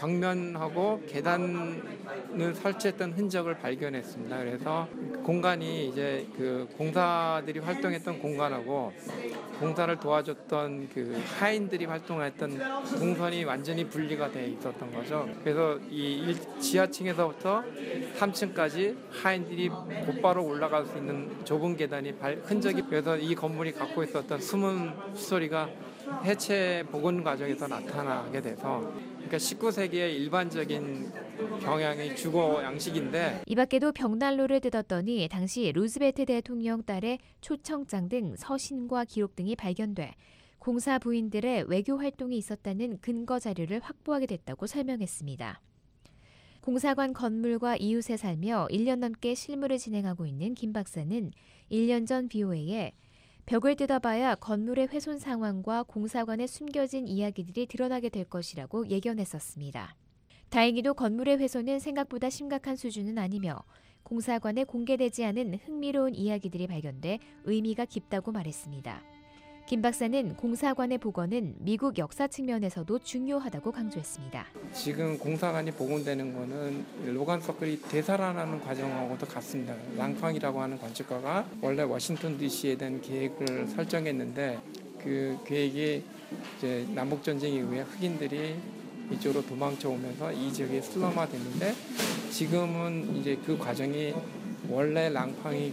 벽면하고 계단을 설치했던 흔적을 발견했습니다. 그래서 공간이 이제 그 공사들이 활동했던 공간하고 공사를 도와줬던 그 하인들이 활동했던 동선이 완전히 분리가 돼 있었던 거죠. 그래서 이 지하층에서부터 삼 층까지 하인들이 곧바로 올라갈 수 있는 좁은 계단이 발, 흔적이, 그래서 이 건물이 갖고 있었던 숨은 스토리가 해체 복원 과정에서 나타나게 돼서, 그러니까 십구 세기의 일반적인 경향의 주거 양식인데, 이 밖에도 벽난로를 뜯었더니 당시 루즈벨트 대통령 딸의 초청장 등 서신과 기록 등이 발견돼 공사 부인들의 외교 활동이 있었다는 근거 자료를 확보하게 됐다고 설명했습니다. 공사관 건물과 이웃에 살며 일 년 넘게 실무를 진행하고 있는 김 박사는 일 년 전 비오에이에 벽을 뜯어봐야 건물의 훼손 상황과 공사관에 숨겨진 이야기들이 드러나게 될 것이라고 예견했었습니다. 다행히도 건물의 훼손은 생각보다 심각한 수준은 아니며 공사관에 공개되지 않은 흥미로운 이야기들이 발견돼 의미가 깊다고 말했습니다. 김 박사는 공사관의 복원은 미국 역사 측면에서도 중요하다고 강조했습니다. 지금 공사관이 복원되는 거는 로간 서클이 되살아나는 과정하고도 같습니다. 랑팡이라고 하는 건축가가 원래 워싱턴 디씨에 대한 계획을 설정했는데 그 계획이 이제 남북 전쟁 이후에 흑인들이 이쪽으로 도망쳐 오면서 이 지역이 슬럼화됐는데, 지금은 이제 그 과정이 원래 랑팡이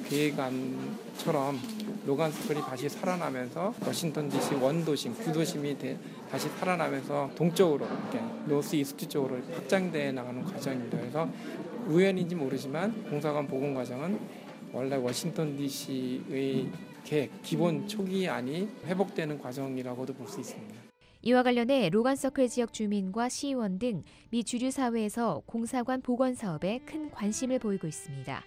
계획안처럼 로간 스컬이 다시 살아나면서 워싱턴 디씨 원도심, 구도심이 되, 다시 살아나면서 동쪽으로, 이렇게 노스 이스트 쪽으로 확장되어 나가는 과정입니다. 그래서 우연인지 모르지만 공사관 복원 과정은 원래 워싱턴 디씨의 계획, 기본 초기안이 회복되는 과정이라고도 볼 수 있습니다. 이와 관련해 로간 서클 지역 주민과 시의원 등 미 주류 사회에서 공사관 복원 사업에 큰 관심을 보이고 있습니다.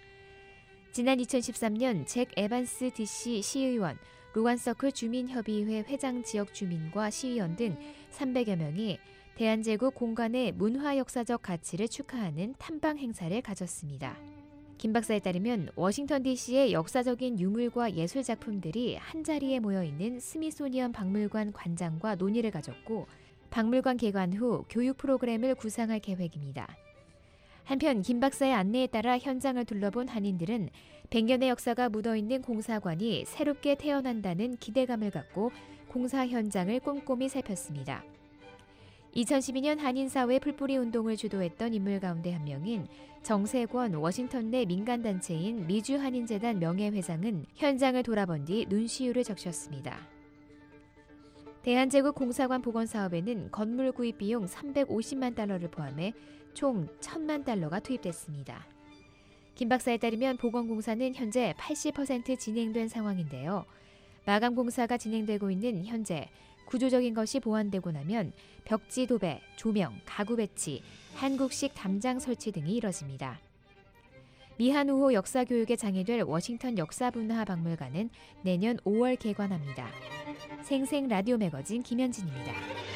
지난 이천십삼 년 잭 에반스 디씨 시의원, 로간 서클 주민협의회 회장 지역 주민과 시의원 등 삼백여 명이 대한제국 공간의 문화 역사적 가치를 축하하는 탐방 행사를 가졌습니다. 김 박사에 따르면 워싱턴 디씨의 역사적인 유물과 예술 작품들이 한자리에 모여있는 스미소니언 박물관 관장과 논의를 가졌고, 박물관 개관 후 교육 프로그램을 구상할 계획입니다. 한편 김 박사의 안내에 따라 현장을 둘러본 한인들은 백 년의 역사가 묻어있는 공사관이 새롭게 태어난다는 기대감을 갖고 공사 현장을 꼼꼼히 살폈습니다. 이천십이 년 한인사회 풀뿌리 운동을 주도했던 인물 가운데 한 명인 정세권 워싱턴 내 민간단체인 미주한인재단 명예회장은 현장을 돌아본 뒤 눈시울을 적셨습니다. 대한제국 공사관 복원 사업에는 건물 구입 비용 삼백오십만 달러를 포함해 총 천만 달러가 투입됐습니다. 김 박사에 따르면 복원 공사는 현재 팔십 퍼센트 진행된 상황인데요. 마감 공사가 진행되고 있는 현재 구조적인 것이 보완되고 나면 벽지 도배, 조명, 가구 배치, 한국식 담장 설치 등이 이뤄집니다. 미한우호 역사교육에 장애될 워싱턴 역사문화박물관은 내년 오월 개관합니다. 생생 라디오 매거진 김현진입니다.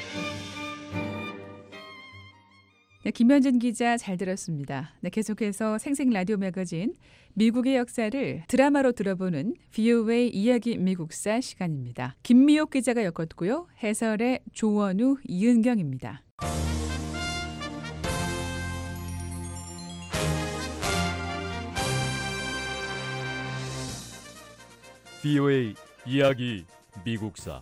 네, 김현진 기자 잘 들었습니다. 네, 계속해서 생생 라디오 매거진 미국의 역사를 드라마로 들어보는 브이오에이 이야기 미국사 시간입니다. 김미옥 기자가 엮었고요. 해설의 조원우, 이은경입니다. 브이오에이 이야기 미국사.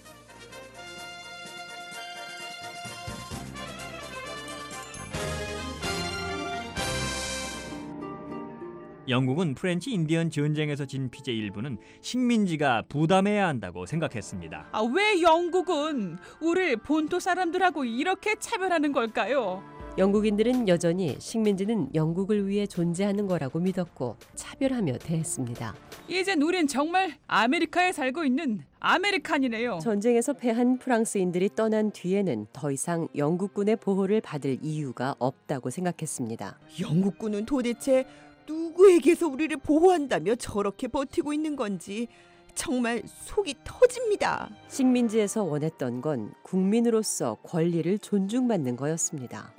영국은 프렌치 인디언 전쟁에서 진 피제 일부는 식민지가 부담해야 한다고 생각했습니다. 아, 왜 영국은 우리 본토 사람들하고 이렇게 차별하는 걸까요? 영국인들은 여전히 식민지는 영국을 위해 존재하는 거라고 믿었고 차별하며 대했습니다. 이젠 우린 정말 아메리카에 살고 있는 아메리칸이네요. 전쟁에서 패한 프랑스인들이 떠난 뒤에는 더 이상 영국군의 보호를 받을 이유가 없다고 생각했습니다. 영국군은 도대체 누구에게서 우리를 보호한다며 저렇게 버티고 있는 건지 정말 속이 터집니다. 식민지에서 원했던 건 국민으로서 권리를 존중받는 거였습니다.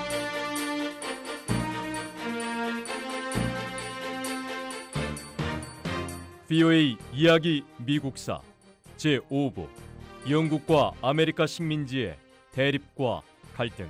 비오에이 이야기 미국사 제오 부 영국과 아메리카 식민지의 대립과 갈등.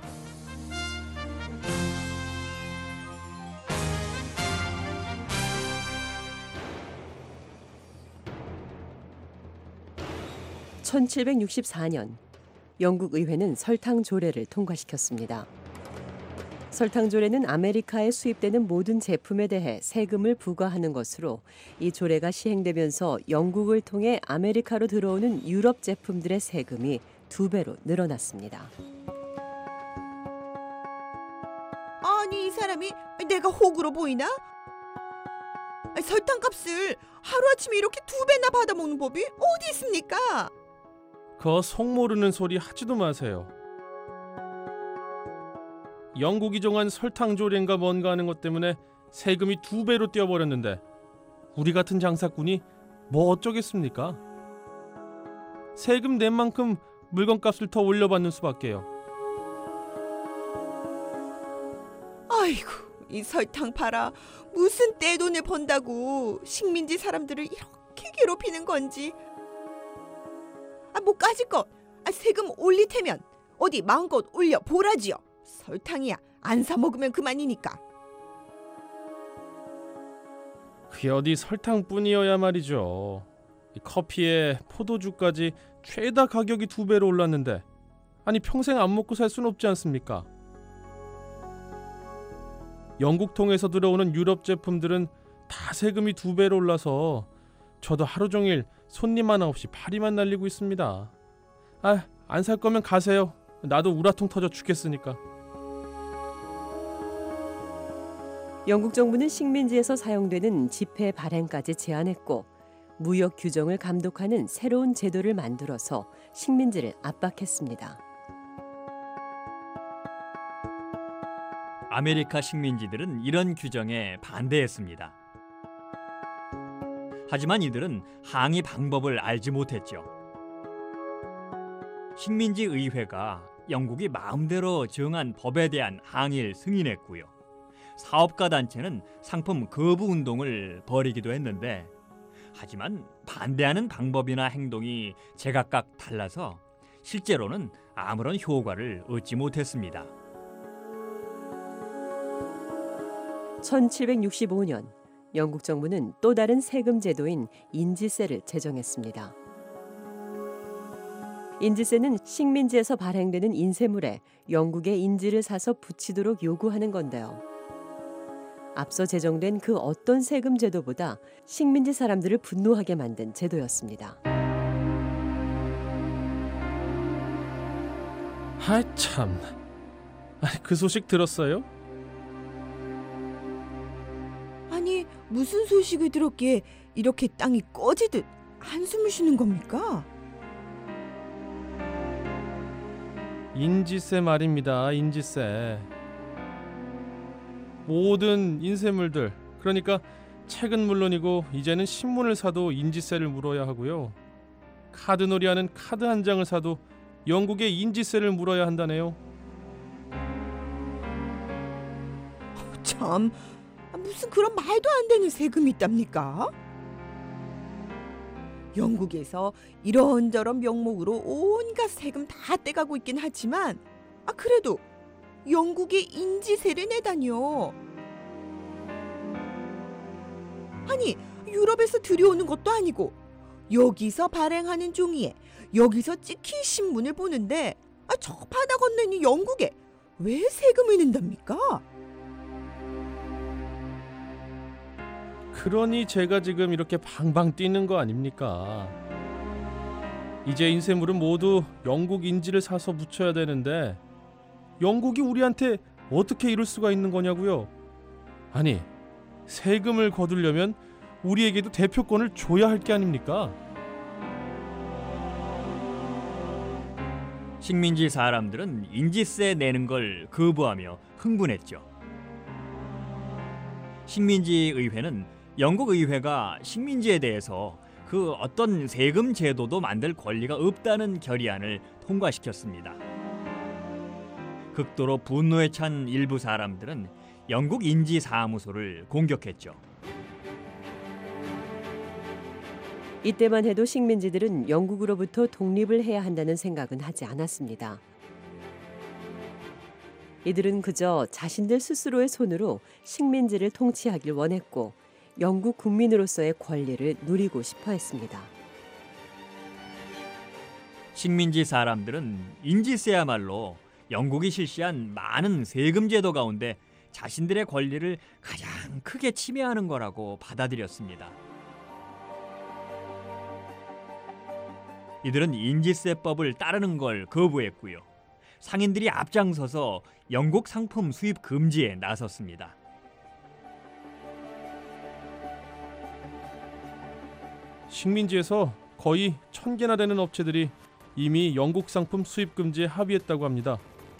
천칠백육십사 년 영국 의회는 설탕 조례를 통과시켰습니다. 설탕 조례는 아메리카에 수입되는 모든 제품에 대해 세금을 부과하는 것으로 이 조례가 시행되면서 영국을 통해 아메리카로 들어오는 유럽 제품들의 세금이 두 배로 늘어났습니다. 아니 이 사람이 내가 호구로 보이나? 설탕값을 하루아침에 이렇게 두 배나 받아먹는 법이 어디 있습니까? 그 속 모르는 소리 하지도 마세요. 영국이 정한 설탕 조례인가 뭔가 하는 것 때문에 세금이 두 배로 뛰어버렸는데 우리 같은 장사꾼이 뭐 어쩌겠습니까? 세금 낸 만큼 물건값을 더 올려받는 수밖에요. 아이고 이 설탕 팔아 무슨 떼돈을 번다고 식민지 사람들을 이렇게 괴롭히는 건지. 아, 뭐 까짓 것 아, 세금 올릴 테면 어디 마음껏 올려 보라지요. 설탕이야 안 사 먹으면 그만이니까. 그게 어디 설탕뿐이어야 말이죠. 이 커피에 포도주까지 죄다 가격이 두 배로 올랐는데 아니 평생 안 먹고 살 순 없지 않습니까? 영국 통해서 들어오는 유럽 제품들은 다 세금이 두 배로 올라서 저도 하루 종일 손님 하나 없이 파리만 날리고 있습니다. 아, 안 살 거면 가세요. 나도 우라통 터져 죽겠으니까. 영국 정부는 식민지에서 사용되는 지폐 발행까지 제한했고 무역 규정을 감독하는 새로운 제도를 만들어서 식민지를 압박했습니다. 아메리카 식민지들은 이런 규정에 반대했습니다. 하지만 이들은 항의 방법을 알지 못했죠. 식민지 의회가 영국이 마음대로 정한 법에 대한 항의를 승인했고요. 사업가 단체는 상품 거부 운동을 벌이기도 했는데 하지만 반대하는 방법이나 행동이 제각각 달라서 실제로는 아무런 효과를 얻지 못했습니다. 천칠백육십오 년 영국 정부는 또 다른 세금 제도인 인지세를 제정했습니다. 인지세는 식민지에서 발행되는 인쇄물에 영국의 인지를 사서 붙이도록 요구하는 건데요. 앞서 제정된 그 어떤 세금 제도보다 식민지 사람들을 분노하게 만든 제도였습니다. 아 참, 그 소식 들었어요? 아니 무슨 소식을 들었기에 이렇게 땅이 꺼지듯 한숨을 쉬는 겁니까? 인지세 말입니다. 인지세. 모든 인쇄물들, 그러니까 책은 물론이고 이제는 신문을 사도 인지세를 물어야 하고요. 카드놀이하는 카드 한 장을 사도 영국의 인지세를 물어야 한다네요. 참, 무슨 그런 말도 안 되는 세금이 있답니까? 영국에서 이런저런 명목으로 온갖 세금 다 떼가고 있긴 하지만 아 그래도 영국의 인지세를 내다니요. 아니 유럽에서 들여오는 것도 아니고 여기서 발행하는 종이에 여기서 찍힌 신문을 보는데 아, 저 바다 건너는 영국에 왜 세금을 낸답니까? 그러니 제가 지금 이렇게 방방 뛰는 거 아닙니까? 이제 인쇄물은 모두 영국 인지를 사서 붙여야 되는데 영국이 우리한테 어떻게 이럴 수가 있는 거냐고요? 아니, 세금을 거두려면 우리에게도 대표권을 줘야 할 게 아닙니까? 식민지 사람들은 인지세 내는 걸 거부하며 흥분했죠. 식민지 의회는 영국 의회가 식민지에 대해서 그 어떤 세금 제도도 만들 권리가 없다는 결의안을 통과시켰습니다. 극도로 분노에 찬 일부 사람들은 영국 인지사무소를 공격했죠. 이때만 해도 식민지들은 영국으로부터 독립을 해야 한다는 생각은 하지 않았습니다. 이들은 그저 자신들 스스로의 손으로 식민지를 통치하길 원했고 영국 국민으로서의 권리를 누리고 싶어 했습니다. 식민지 사람들은 인지세야말로 영국이 실시한 많은 세금 제도 가운데 자신들의 권리를 가장 크게 침해하는 거라고 받아들였습니다. 이들은 인지세법을 따르는 걸 거부했고요. 상인들이 앞장서서 영국 상품 수입 금지에 나섰습니다. 식민지에서 거의 천 개나 되는 업체들이 이미 영국 상품 수입 금지에 합의했다고 합니다.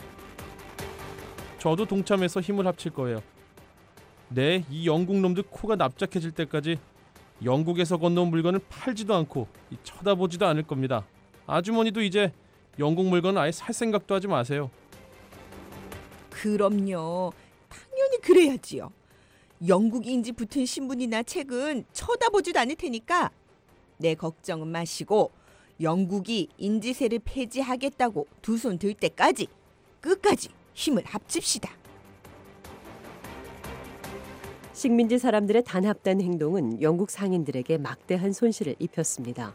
저도 동참해서 힘을 합칠 거예요. 네, 이 영국 놈들 코가 납작해질 때까지 영국에서 건너온 물건을 팔지도 않고 쳐다보지도 않을 겁니다. 아주머니도 이제 영국 물건은 아예 살 생각도 하지 마세요. 그럼요. 당연히 그래야지요. 영국 인지 붙은 신문이나 책은 쳐다보지도 않을 테니까 내 걱정은 마시고 영국이 인지세를 폐지하겠다고 두 손 들 때까지 끝까지 힘을 합칩시다. 식민지 사람들의 단합된 행동은 영국 상인들에게 막대한 손실을 입혔습니다.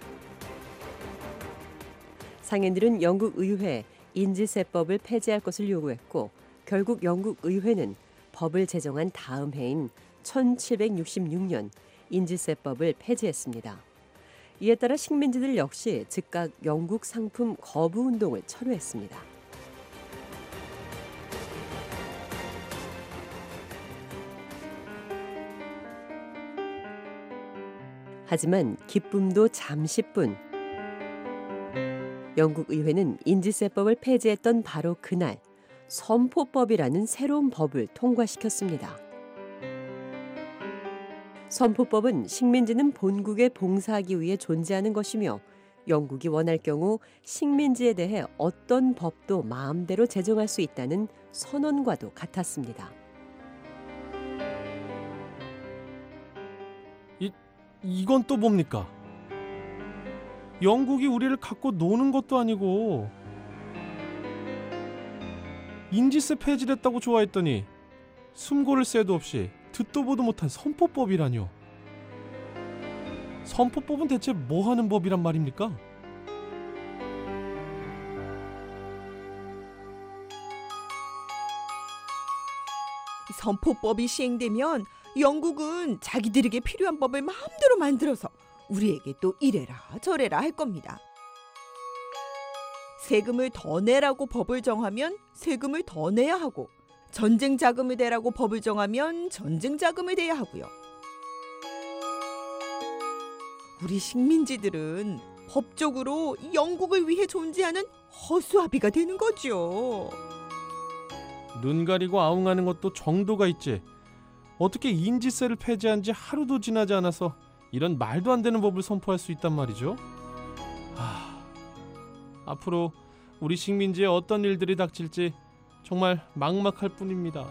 상인들은 영국 의회에 인지세법을 폐지할 것을 요구했고 결국 영국 의회는 법을 제정한 다음 해인 천칠백육십육 년 인지세법을 폐지했습니다. 이에 따라 식민지들 역시 즉각 영국 상품 거부 운동을 철회했습니다. 하지만 기쁨도 잠시뿐. 영국 의회는 인지세법을 폐지했던 바로 그날 선포법이라는 새로운 법을 통과시켰습니다. 선포법은 식민지는 본국에 봉사하기 위해 존재하는 것이며 영국이 원할 경우 식민지에 대해 어떤 법도 마음대로 제정할 수 있다는 선언과도 같았습니다. 이, 이건 또 뭡니까? 영국이 우리를 갖고 노는 것도 아니고 인지세 폐지를 했다고 좋아했더니 숨고를 새도 없이 듣도 보도 못한 선포법이라뇨. 선포법은 대체 뭐 하는 법이란 말입니까? 선포법이 시행되면 영국은 자기들에게 필요한 법을 마음대로 만들어서 우리에게 또 이래라 저래라 할 겁니다. 세금을 더 내라고 법을 정하면 세금을 더 내야 하고 전쟁 자금을 내라고 법을 정하면 전쟁 자금을 내야 하고요. 우리 식민지들은 법적으로 영국을 위해 존재하는 허수아비가 되는 거죠. 눈 가리고 아웅하는 것도 정도가 있지. 어떻게 인지세를 폐지한 지 하루도 지나지 않아서 이런 말도 안 되는 법을 선포할 수 있단 말이죠? 하... 앞으로 우리 식민지에 어떤 일들이 닥칠지 정말 막막할 뿐입니다.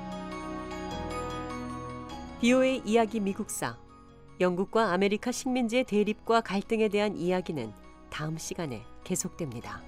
비오에이 이야기 미국사. 영국과 아메리카 식민지의 대립과 갈등에 대한 이야기는 다음 시간에 계속됩니다.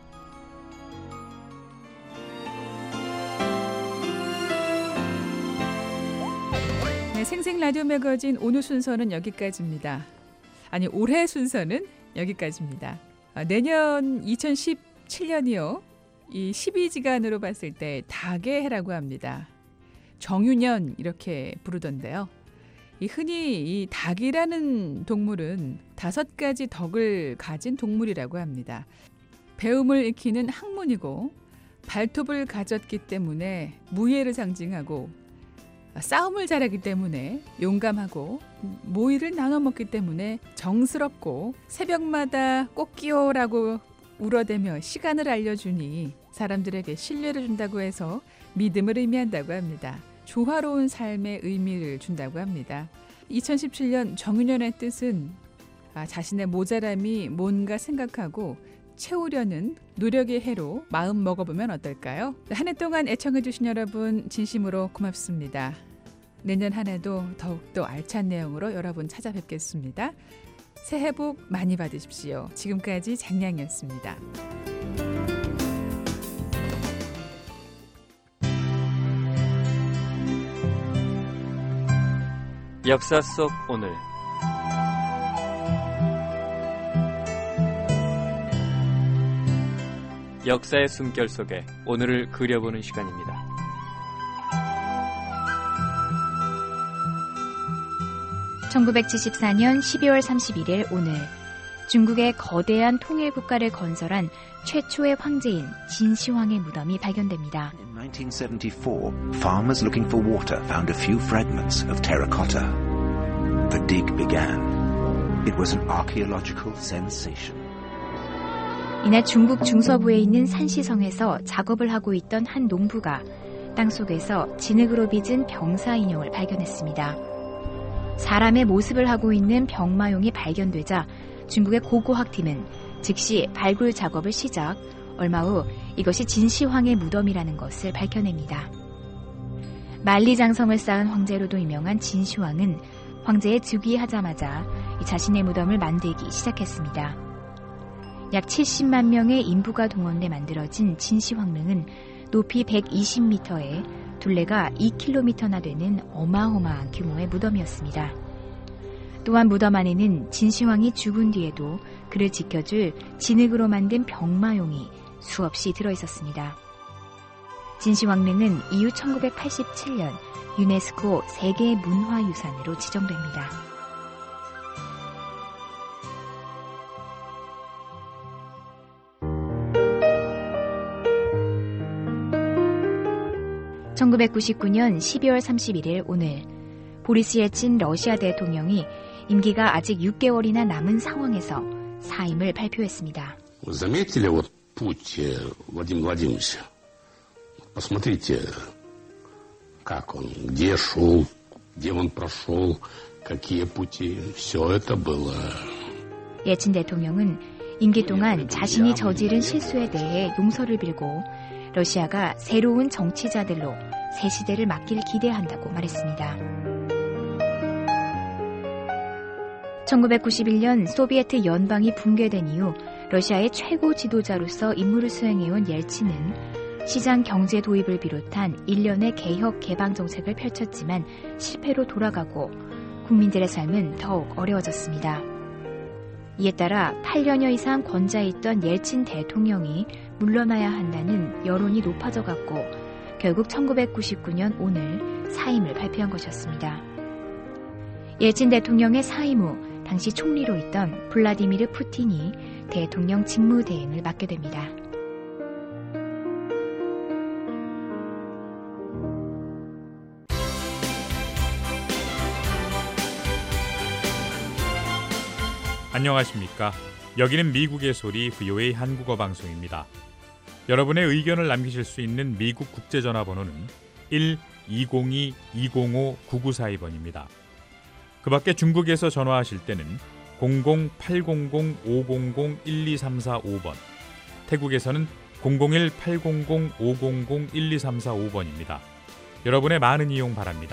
네, 생생 라디오 매거진 오늘 순서는 여기까지입니다. 아니 올해 순서는 여기까지입니다. 아, 내년 이천십칠 년이요. 이 십이 지간으로 봤을 때 닭의 해라고 합니다. 정유년 이렇게 부르던데요. 이 흔히 이 닭이라는 동물은 다섯 가지 덕을 가진 동물이라고 합니다. 배움을 익히는 학문이고 발톱을 가졌기 때문에 무예를 상징하고 싸움을 잘하기 때문에 용감하고 모이를 나눠 먹기 때문에 정스럽고 새벽마다 꽃기호라고 울어대며 시간을 알려주니 사람들에게 신뢰를 준다고 해서 믿음을 의미한다고 합니다. 조화로운 삶의 의미를 준다고 합니다. 이천십칠 년 정유년의 뜻은 아, 자신의 모자람이 뭔가 생각하고 채우려는 노력의 해로 마음 먹어보면 어떨까요? 한 해 동안 애청해주신 여러분 진심으로 고맙습니다. 내년 한 해도 더욱더 알찬 내용으로 여러분 찾아뵙겠습니다. 새해 복 많이 받으십시오. 지금까지 장량이었습니다. 역사 속 오늘 역사의 숨결 속에 오늘을 그려보는 시간입니다. 천구백칠십사 년 십이월 삼십일일 오늘 중국의 거대한 통일국가를 건설한 최초의 황제인 진시황의 무덤이 발견됩니다. In nineteen seventy-four, farmers looking for water found a few fragments of terracotta. The dig began. It was an archaeological sensation. 이날 중국 중서부에 있는 산시성에서 작업을 하고 있던 한 농부가 땅속에서 진흙으로 빚은 병사 인형을 발견했습니다. 사람의 모습을 하고 있는 병마용이 발견되자 중국의 고고학팀은 즉시 발굴 작업을 시작, 얼마 후 이것이 진시황의 무덤이라는 것을 밝혀냅니다. 만리장성을 쌓은 황제로도 유명한 진시황은 황제에 즉위하자마자 자신의 무덤을 만들기 시작했습니다. 약 칠십만 명의 인부가 동원돼 만들어진 진시황릉은 높이 백이십 미터에 둘레가 이 킬로미터나 되는 어마어마한 규모의 무덤이었습니다. 또한 무덤 안에는 진시황이 죽은 뒤에도 그를 지켜줄 진흙으로 만든 병마용이 수없이 들어있었습니다. 진시황릉은 이후 천구백팔십칠 년 유네스코 세계문화유산으로 지정됩니다. 천구백구십구 년 십이월 삼십일일 오늘 보리스 옐친 러시아 대통령이 임기가 아직 육 개월이나 남은 상황에서 사임을 발표했습니다. Вы заметили вот путь Владимира Владимировича? Посмотрите, как он, где шел, где он прошел, какие пути. Все это было. 옐친 대통령은 임기 동안 자신이 저지른 실수에 대해 용서를 빌고 러시아가 새로운 정치자들로 새 시대를 맞길 기대한다고 말했습니다. 천구백구십일 년 소비에트 연방이 붕괴된 이후 러시아의 최고 지도자로서 임무를 수행해온 옐친은 시장 경제 도입을 비롯한 일련의 개혁 개방 정책을 펼쳤지만 실패로 돌아가고 국민들의 삶은 더욱 어려워졌습니다. 이에 따라 팔 년여 이상 권좌에 있던 옐친 대통령이 물러나야 한다는 여론이 높아져갔고 결국 천구백구십구 년 오늘 사임을 발표한 것이었습니다. 옐친 대통령의 사임 후 당시 총리로 있던 블라디미르 푸틴이 대통령 직무대행을 맡게 됩니다. 안녕하십니까. 여기는 미국의 소리 브이오에이 한국어 방송입니다. 여러분의 의견을 남기실 수 있는 미국 국제전화번호는 일 이공이 이공오 구구사이 번입니다. 그 밖에 중국에서 전화하실 때는 공공 팔공공 오공공 일이삼사오 번, 태국에서는 공공일 팔공공 오공공 일이삼사오 번입니다. 여러분의 많은 이용 바랍니다.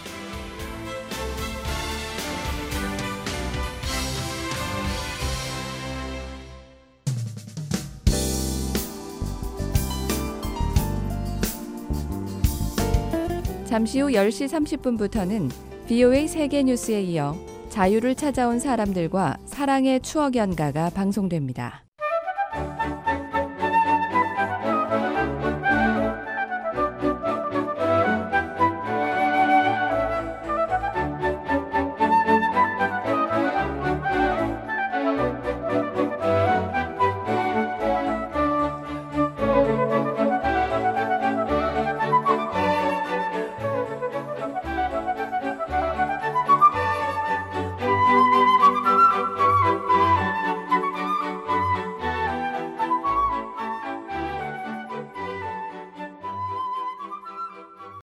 잠시 후 열 시 삼십 분부터는 브이오에이 세계뉴스에 이어 자유를 찾아온 사람들과 사랑의 추억 연가가 방송됩니다.